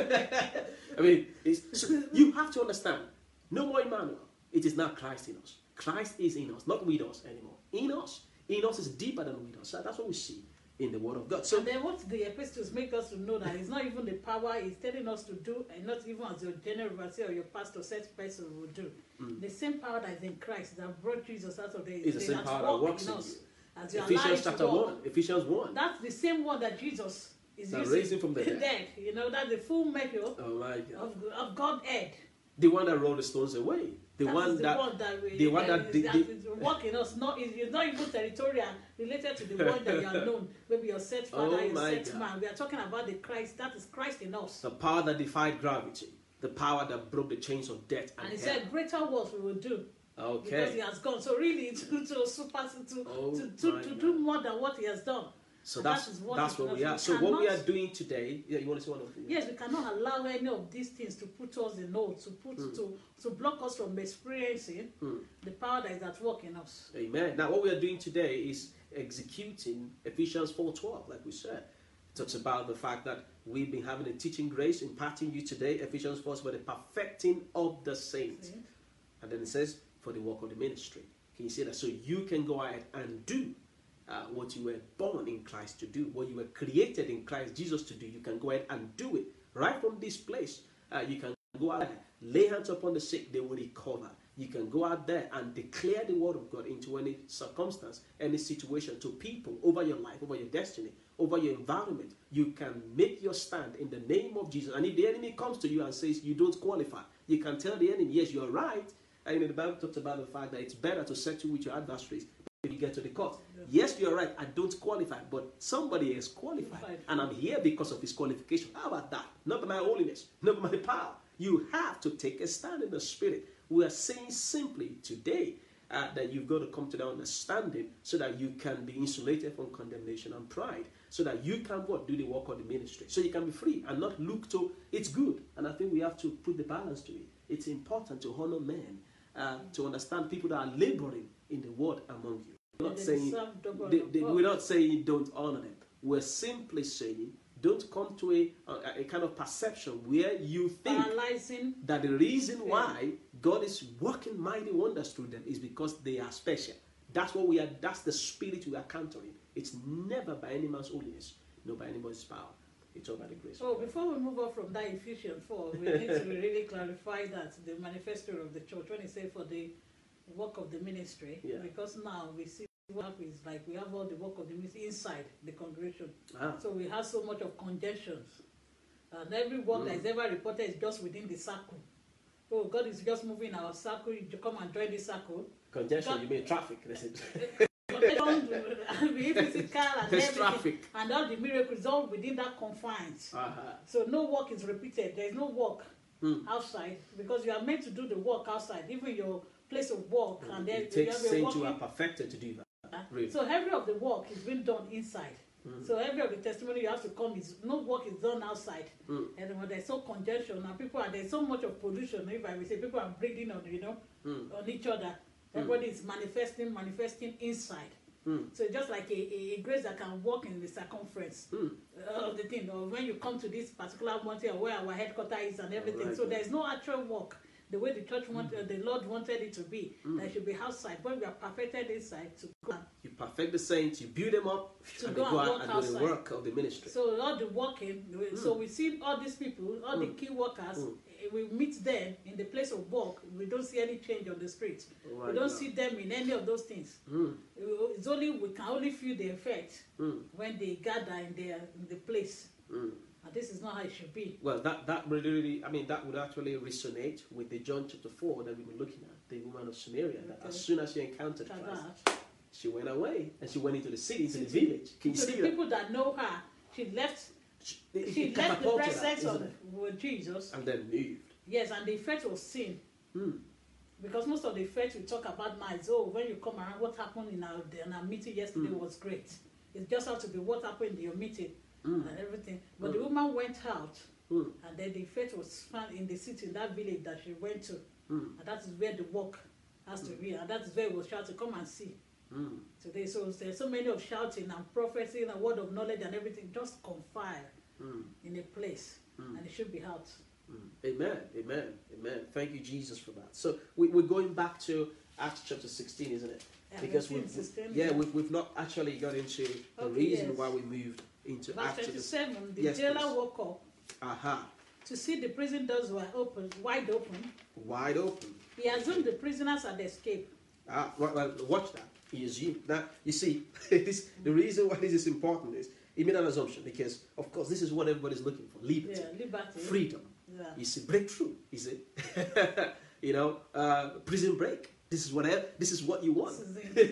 I mean, so you have to understand. No more Emmanuel. It is now Christ in us. Christ is in us, not with us anymore. In us. In us is deeper than with us. So that's what we see in the Word of God. So, and then what the epistles make us to know that it's not even the power he's telling us to do, and not even as your general overseer or your pastor said person will do. The same power that is in Christ that brought Jesus out of the is the same power that works in us. As Ephesians chapter 1. Ephesians 1. That's the same one that Jesus is raising from the dead. You know, that's the full measure of Godhead. The one that rolled the stones away. The one that is working us. It's not even territorial related to the one that you are known. Maybe your set father, your set man. We are talking about the Christ. That is Christ in us. The power that defied gravity. The power that broke the chains of death and he said, greater works we will do. Okay. Because he has gone. So really, to do more than what he has done. So that's what we are. So what we are doing today, you want to say one of them? Yes, we cannot allow any of these things to put us in notes, to block us from experiencing the power that is at work in us. Amen. Now what we are doing today is executing Ephesians 4:12, like we said. It talks about the fact that we've been having a teaching grace, imparting you today. Ephesians 4 is for the perfecting of the saints. And then it says, for the work of the ministry. Can you see that? So you can go ahead and do what you were born in Christ to do, what you were created in Christ Jesus to do. You can go ahead and do it right from this place. You can go out there, lay hands upon the sick, they will recover. You can go out there and declare the word of God into any circumstance, any situation, to people, over your life, over your destiny, over your environment. You can make your stand in the name of Jesus. And if the enemy comes to you and says you don't qualify, you can tell the enemy, yes, you're right. And the Bible talks about the fact that it's better to settle with your adversaries if you get to the court. Yes, you're right, I don't qualify, but somebody is qualified. And I'm here because of his qualification. How about that? Not by my holiness, not by my power. You have to take a stand in the spirit. We are saying simply today that you've got to come to that understanding so that you can be insulated from condemnation and pride, so that you can do the work of the ministry, so you can be free and not look to, it's good. And I think we have to put the balance to it. It's important to honor men, to understand people that are laboring in the word among you. We're not saying don't honor them. We're simply saying don't come to a kind of perception where you think that the reason why God is working mighty wonders through them is because they are special. That's what we are. That's the spirit we are countering. It's never by any man's holiness, nor by anybody's power. It's all by the grace. So before we move on from that Ephesians 4, we need to really clarify that the manifesto of the church, when it says for the work of the ministry, because now we see what happens, like we have all the work of the ministry inside the congregation. So we have so much of congestions. And every work that is ever reported is just within the circle. oh, God is just moving our circle, you come and join this circle. Congestion, God, you mean traffic. Congestion, physical and there's everything, traffic. and all the miracles all within that confines. Uh-huh. So no work is repeated. There is no work outside, because you are meant to do the work outside, even your place of work, and then It takes you saints who are perfected to do that. Really. So every of the work is being done inside. So every of the testimony you have to come is no work is done outside. And when there's so congestion and people and there's so much of pollution, if I will say, people are breathing on on each other. Everybody is manifesting inside. So it's just like a grace that can walk in the circumference of the thing, or when you come to this particular mountain where our headquarters is and everything. Right. So there's no actual work the way the church wanted, the Lord wanted it to be. That should be outside. When we are perfected inside, to go You perfect the saints, you build them up, To and go they go and out work and do the outside. work of the ministry. So all the working, so we see all these people, all the key workers, we meet them in the place of work. We don't see any change on the street. Oh, We don't see them in any of those things. It's only we can only feel the effect when they gather in the place. And this is not how it should be. Well, that really, I mean, that would actually resonate with the John chapter 4 that we were looking at, the woman of Samaria. That as soon as she encountered Christ, she went away and she went into the city, into the village. Can you So see the that? people that know her, she left. It She left the catapulted her, presence isn't of it? with Jesus. And then moved. Yes, and the effect was seen. Because most of the effects we talk about now is, oh, when you come around, what happened in our meeting yesterday was great. It just has to be what happened in your meeting and everything. But the woman went out, and then the effect was found in the city, in that village that she went to. And that is where the work has to be. And that is where it was shouted, come and see. Today, so there's so many of shouting and prophecy and a word of knowledge and everything just confire in a place, and it should be out. Amen, amen, amen. Thank you, Jesus, for that. So we're going back to Acts chapter 16, isn't it? Yeah, Because we've not actually got into the reason why we moved into Verse Acts chapter 27, the Yes, jailer please. woke up Aha, to see the prison doors were open, wide open. wide open. He assumed the prisoners had escaped. Well, watch that. He assumed that. You see, the reason why this is important is he made an assumption because, of course, this is what everybody's looking for: liberty, Liberty. freedom. Yeah. You see, breakthrough. You see, prison break. This is what you want.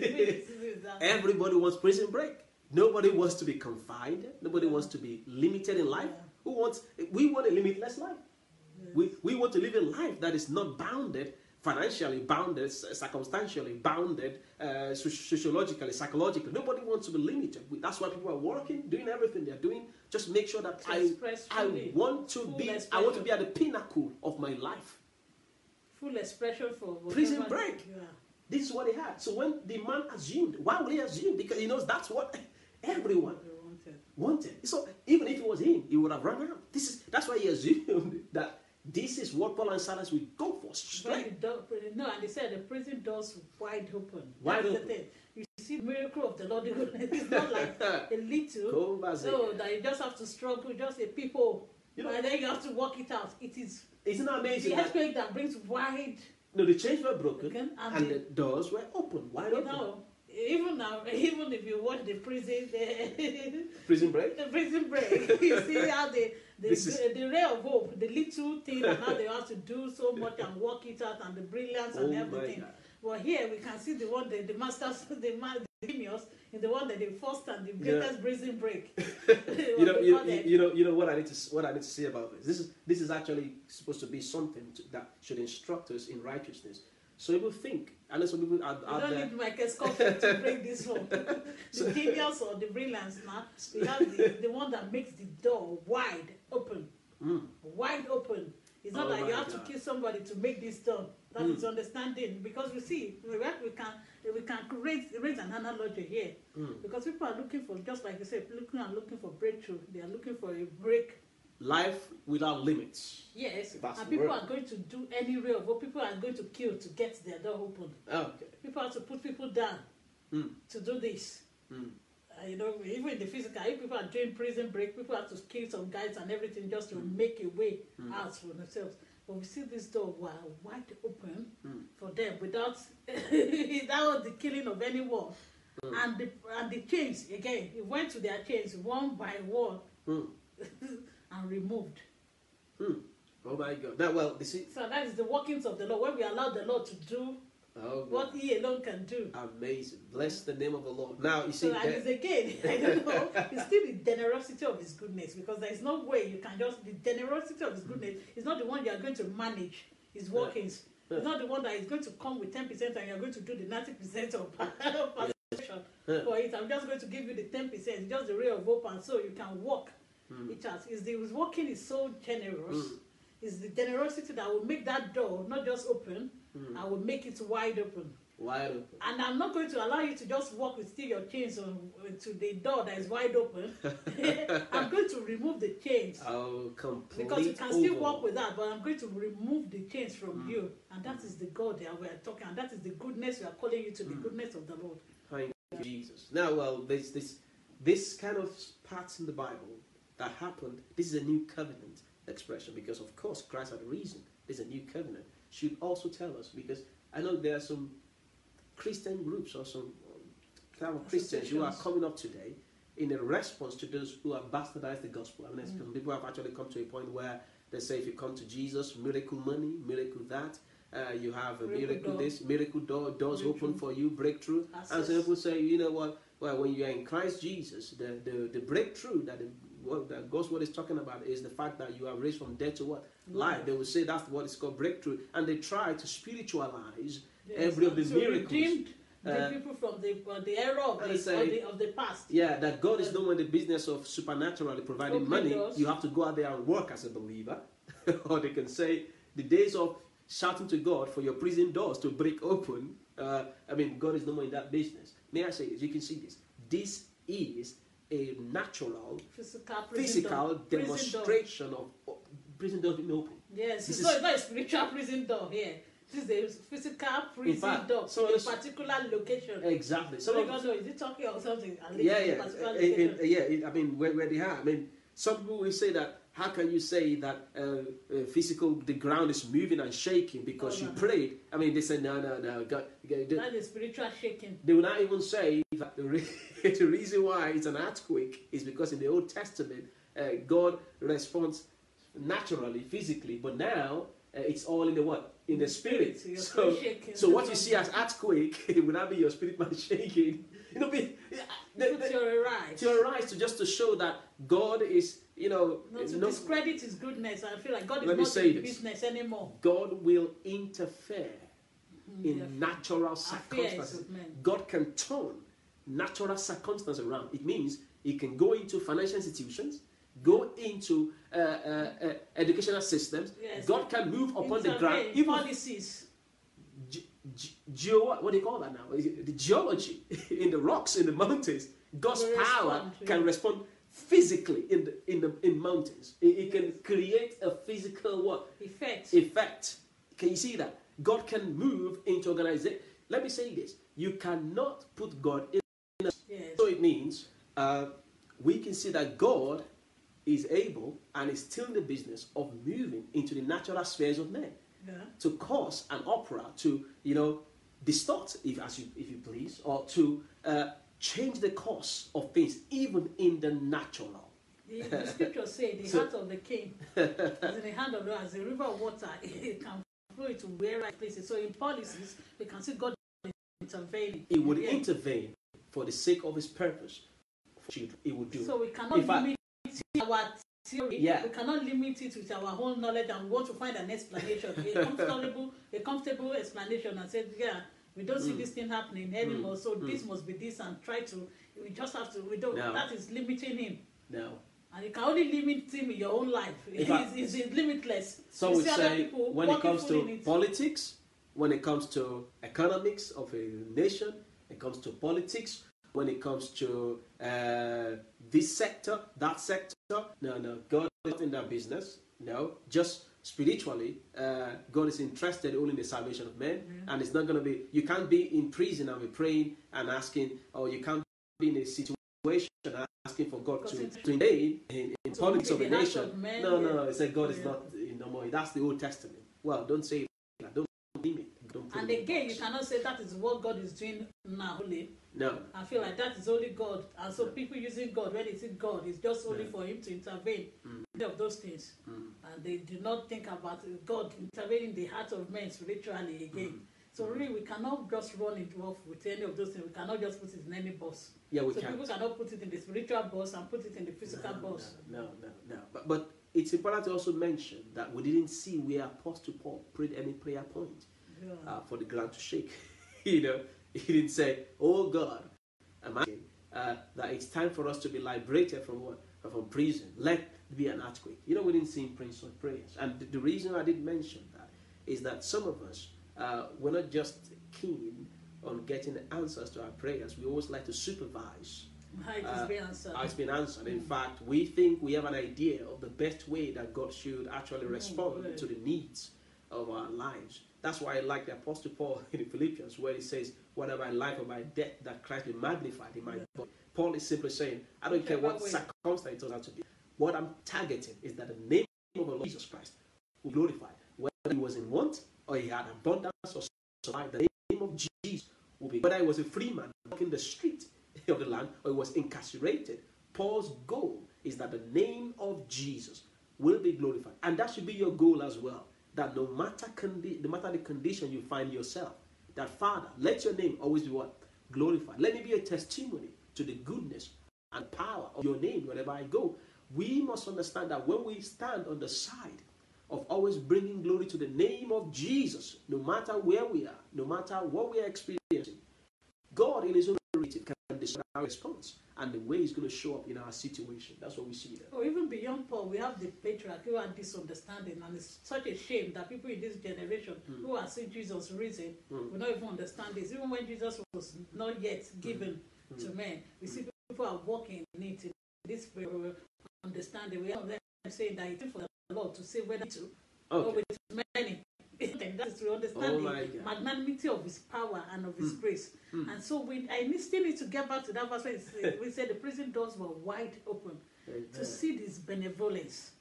Everybody wants prison break. Nobody wants to be confined. Nobody wants to be limited in life. We want a limitless life. Yes. We want to live a life that is not bounded, financially bounded, circumstantially bounded, sociologically, psychologically. Nobody wants to be limited. That's why people are working, doing everything they're doing. Just make sure that I want to be at the pinnacle of my life. Full expression for prison break. Yeah. This is what he had. So when the man assumed, why would he assume? Because he knows that's what everyone wanted. So even if it was him, he would have run out. That's why he assumed that this is what Paul and Silas would go for straight. And they said the prison doors wide open. Wide That's open. The thing. You see the miracle of the Lord. It's not like a little. So that you just have to struggle, just a people. And then you have to work it out. Isn't that amazing? The earthquake that brings wide. No, the chains were broken and the doors were open, wide open. Even now, even if you watch the prison break, the prison break, you see how the ray of hope, the little thing, and how they have to do so much and work it out, and the brilliance and everything. Well, here we can see the one the masters, the genius, in the one that the first and the greatest prison break. you know what I need to say about this. This is actually supposed to be something that should instruct us in righteousness. So people think, and some people are you don't need microscope to break this one. The genius or the brilliance now, you have the one that makes the door wide open. Wide open. It's not like you have to kill somebody to make this door. That is understanding. Because we see, we can raise an analogy here. Because people are looking for, just like you said, looking for breakthrough. They are looking for a break. Life without limits. Yes, and people are going to do any way of what people are going to kill to get their door open. Okay. People have to put people down to do this. Even in the physical, if people are doing prison break, people have to kill some guys and everything just to make a way out for themselves. But we see this door wide open for them without the killing of anyone. And the chains, again, it went to their chains one by one. And removed. Oh my God. Now, well, this is So that is the workings of the Lord. When we allow the Lord to do what He alone can do. Amazing. Bless the name of the Lord. Now, you see, So, and it's again, I don't know, it's still the generosity of His goodness, because there is no way you can just, the generosity of His goodness is not the one you are going to manage His workings. It's not the one that is going to come with 10% and you're going to do the 90% of participation for it. I'm just going to give you the 10%. It's just the ray of hope, and so you can walk. His working is so generous. It's the generosity that will make that door not just open, I will make it wide open. Wide open. And I'm not going to allow you to just walk with still your chains to the door that is wide open. I'm going to remove the chains. Oh, complete. Because you can still walk with that, but I'm going to remove the chains from you. And that is the God that we are talking, and that is the goodness we are calling you to, the goodness of the Lord. Thank you, Jesus. Now, well, there's this kind of parts in the Bible that happened. This is a new covenant expression, because of course Christ had a reason. There's a new covenant. Should also tell us, because I know there are some Christian groups or some type of Christians who are coming up today in a response to those who have bastardized the gospel. I mean, some people have actually come to a point where they say, if you come to Jesus, miracle money, miracle that, you have a miracle this, miracle doors open for you, breakthrough. Access. And some people say, you know what? Well, when you are in Christ Jesus, the breakthrough that God's word is talking about is the fact that you are raised from death to what? Life. They will say that's what is called breakthrough, and they try to spiritualize every of the miracles. Redeemed the people from the era of the past. Yeah, that God is doing the business of supernaturally providing money. You have to go out there and work as a believer. Or they can say the days of shouting to God for your prison doors to break open. I mean, God is no more in that business. May I say this? You can see this. This is a natural, physical demonstration of prison doors being open. Yes, it's not a spiritual prison door here. This is a physical prison door in a particular location. Exactly. So don't know, is it Turkey or something? I mean, where they are. I mean, some people will say that, how can you say that the ground is moving and shaking because you prayed? I mean, they say, no, God. That is spiritual shaking. They will not even say that the reason why it's an earthquake is because in the Old Testament, God responds naturally, physically, but now it's all in the what? In the spirit. So what you see as earthquake, it will not be your spirit man shaking. You know, theorize to show that God is, not to discredit His goodness. I feel like God is not in business anymore. God will interfere in natural circumstances. God can turn natural circumstances around. It means He can go into financial institutions, go into educational systems. Yes. God can move upon the ground. Even policies. What do you call that now? The geology in the rocks, in the mountains. God's power can respond physically in mountains. It can create a physical what? Effect. Can you see that? God can move into organization. Let me say this. You cannot put God in a... Yes. So it means we can see that God is able and is still in the business of moving into the natural spheres of men. Yeah. To cause an opera to, distort, if you please, or to change the course of things, even in the natural. The scriptures say the heart of the king is in the hand of the Lord, as a river of water. It can flow into various places. So in policies, we can see God intervening. He would intervene for the sake of His purpose. He would do. So we cannot limit our theory. Yeah. We cannot limit it with our own knowledge, and we want to find an explanation, a comfortable explanation, and say, we don't see this thing happening anymore, so this must be this, and try to. We just have to. We don't. No. That is limiting Him. No. And you can only limit Him in your own life. It's limitless. So we say when it comes to politics, when it comes to economics of a nation, it comes to politics. When it comes to this sector, that sector, no, God is not in that business. No, just spiritually, God is interested only in the salvation of men, and it's not going to be. You can't be in prison and be praying and asking, or you can't be in a situation asking for God to intervene in politics of a nation. No, it's like God is not no more. That's the Old Testament. Well, don't say that. Don't limit. And again, you cannot say that is what God is doing now only. No. I feel like that is only God. And so people using God, when they see God, it's just only for Him to intervene. Of those things. they do not think about God intervening in the heart of men spiritually again. So really, we cannot just run it off with any of those things. We cannot just put it in any box. Yeah, we so can't. People cannot put it in the spiritual box and put it in the physical box. No. But it's important to also mention that we didn't see where Apostle Paul prayed any prayer point for the ground to shake. He didn't say, "Oh God, I'm asking that it's time for us to be liberated from what? From prison. Let there be an earthquake." We didn't see him praying such prayers. And the reason I did mention that is that some of us, we're not just keen on getting the answers to our prayers. We always like to supervise how it has been answered. How it's been answered. In fact, we think we have an idea of the best way that God should actually respond to the needs of our lives. That's why I like the Apostle Paul in the Philippians, where he says, "Whether by life or by death, that Christ be magnified in my body." Paul is simply saying, I don't care what circumstance it turns out to be. What I'm targeting is that the name of the Lord Jesus Christ will be glorified. Whether he was in want or he had abundance or survived, the name of Jesus will be. Whether he was a free man walking the street of the land or he was incarcerated, Paul's goal is that the name of Jesus will be glorified. And that should be your goal as well. That no matter the condition you find yourself, that Father, let your name always be what? Glorified. Let me be a testimony to the goodness and power of your name wherever I go. We must understand that when we stand on the side of always bringing glory to the name of Jesus, no matter where we are, no matter what we are experiencing, God in his own narrative can decide our response and the way he's going to show up in our situation. That's what we see there. Oh, even beyond Paul, we have the patriarch who had this understanding, and it's such a shame that people in this generation who are seeing Jesus risen will not even understand this. Even when Jesus was not yet given to men, we see people are walking in it, in this understanding. We have them saying that it's for the Lord to say whether to or with many. That is to understand the magnanimity of his power and of his grace. And so I still need to get back to that verse where we said the prison doors were wide open. To see this benevolence,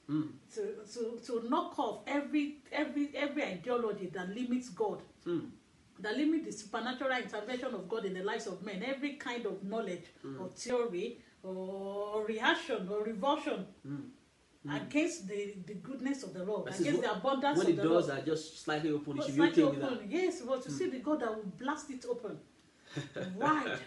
to knock off every ideology that limits God, that limits the supernatural intervention of God in the lives of men, every kind of knowledge or theory or reaction or revulsion against the goodness of the Lord, against the abundance of the Lord. When the doors are just slightly open, you should be okay with that. Yes, but to see the God that will blast it open. Wide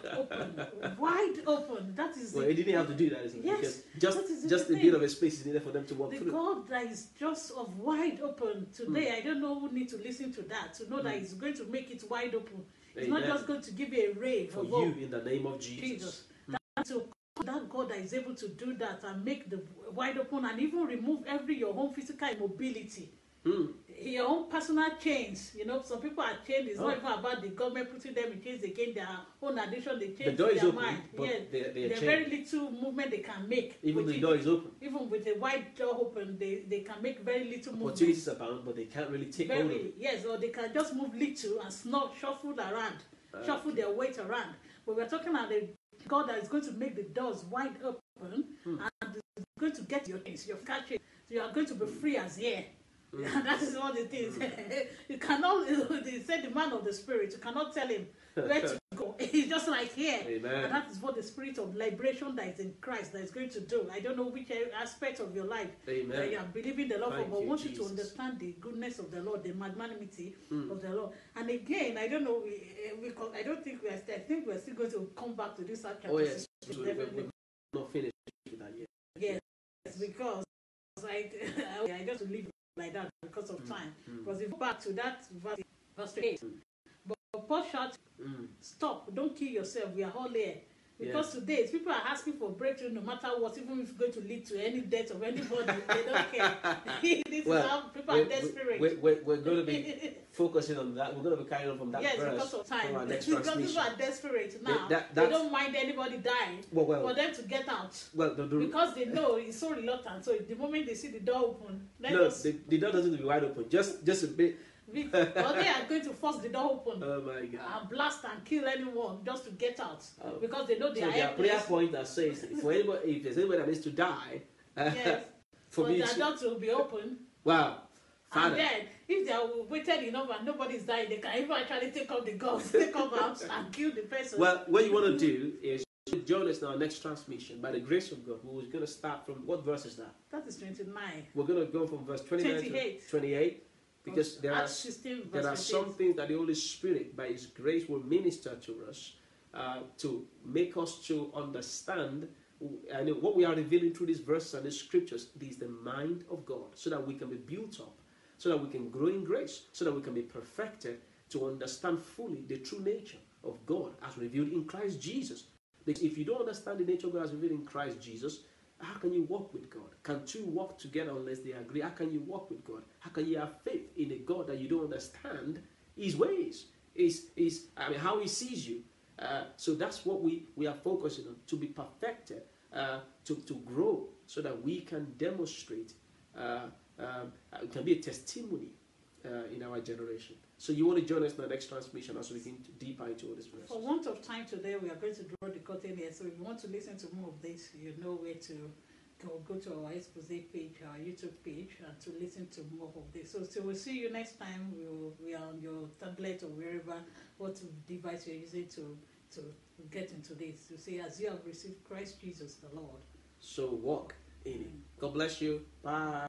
open. That is. Well, he didn't have to do that, yes, just a bit of a space is needed for them to walk through. The God that is just of wide open today. I don't know who need to listen to that to know that He's going to make it wide open. He's not just going to give you a ray for you in the name of Jesus. That God that is able to do that and make the wide open and even remove your own physical immobility. Your own personal chains. Some people are chained. It's not even about the government putting them in chains again. Their own addiction, they change the door is their open, mind. But there's very little movement they can make. Even the door is open. Even with a wide door open, they can make very little movement. Opportunities abound, but they can't really take hold of it. Yes, or they can just move little and shuffle their weight around. But we're talking about the God that is going to make the doors wide open and is going to get your things, your catching. So you are going to be free as air. That is what it is. You cannot, they said the man of the spirit, you cannot tell him where to go. He's just like here. Amen. And that is what the spirit of liberation that is in Christ that is going to do. I don't know which aspect of your life that you are believing the Lord for, but I want you to understand the goodness of the Lord, the magnanimity of the Lord. And again, I don't know, I think we're still going to come back to this chapter. Oh yes, we're not finished with that yet. Yes, because I just leave it like that because of time. Because if back to that verse 8. But Paul shouts, stop, don't kill yourself, we are all here. Because today, people are asking for breakthrough no matter what, even if it's going to lead to any death of anybody, they don't care. This is how people are desperate. We're going to be focusing on that. We're going to be carrying on from that verse. Yes, because of time. Because people are desperate now. They don't mind anybody dying for them to get out. Because they know it's so reluctant. So the moment they see the door open, the door doesn't be wide open. Just a bit. Or they are going to force the door open and blast and kill anyone just to get out because they know they are helpless. Their prayer point that says if there's anybody that needs to die, for me, the door will be open. Wow. Father. And then, if they are waited enough and nobody's dying, they can even actually take up the guns, take up arms and kill the person. Well, what you want to do is So join us in our next transmission. By the grace of God, we're going to start from, what verse is that? That is 29. We're going to go from verse 29 to 28. Because there are some things that the Holy Spirit, by His grace, will minister to us to make us to understand. And what we are revealing through these verses and these scriptures is the mind of God, so that we can be built up, so that we can grow in grace, so that we can be perfected to understand fully the true nature of God as revealed in Christ Jesus. Because if you don't understand the nature of God as revealed in Christ Jesus, how can you walk with God? Can two walk together unless they agree? How can you walk with God? How can you have faith in a God that you don't understand His ways? How He sees you? So that's what we are focusing on, to be perfected, to grow, so that we can demonstrate, it can be a testimony in our generation. So you want to join us in the next transmission as we begin to deeper into all this verse. For want of time today, we are going to draw the curtain here. So if you want to listen to more of this, you know where to go to our expose page, our YouTube page, and to listen to more of this. So we'll see you next time. We are on your tablet or wherever, what device you're using to get into this. You see, as you have received Christ Jesus the Lord. So walk in it. God bless you. Bye.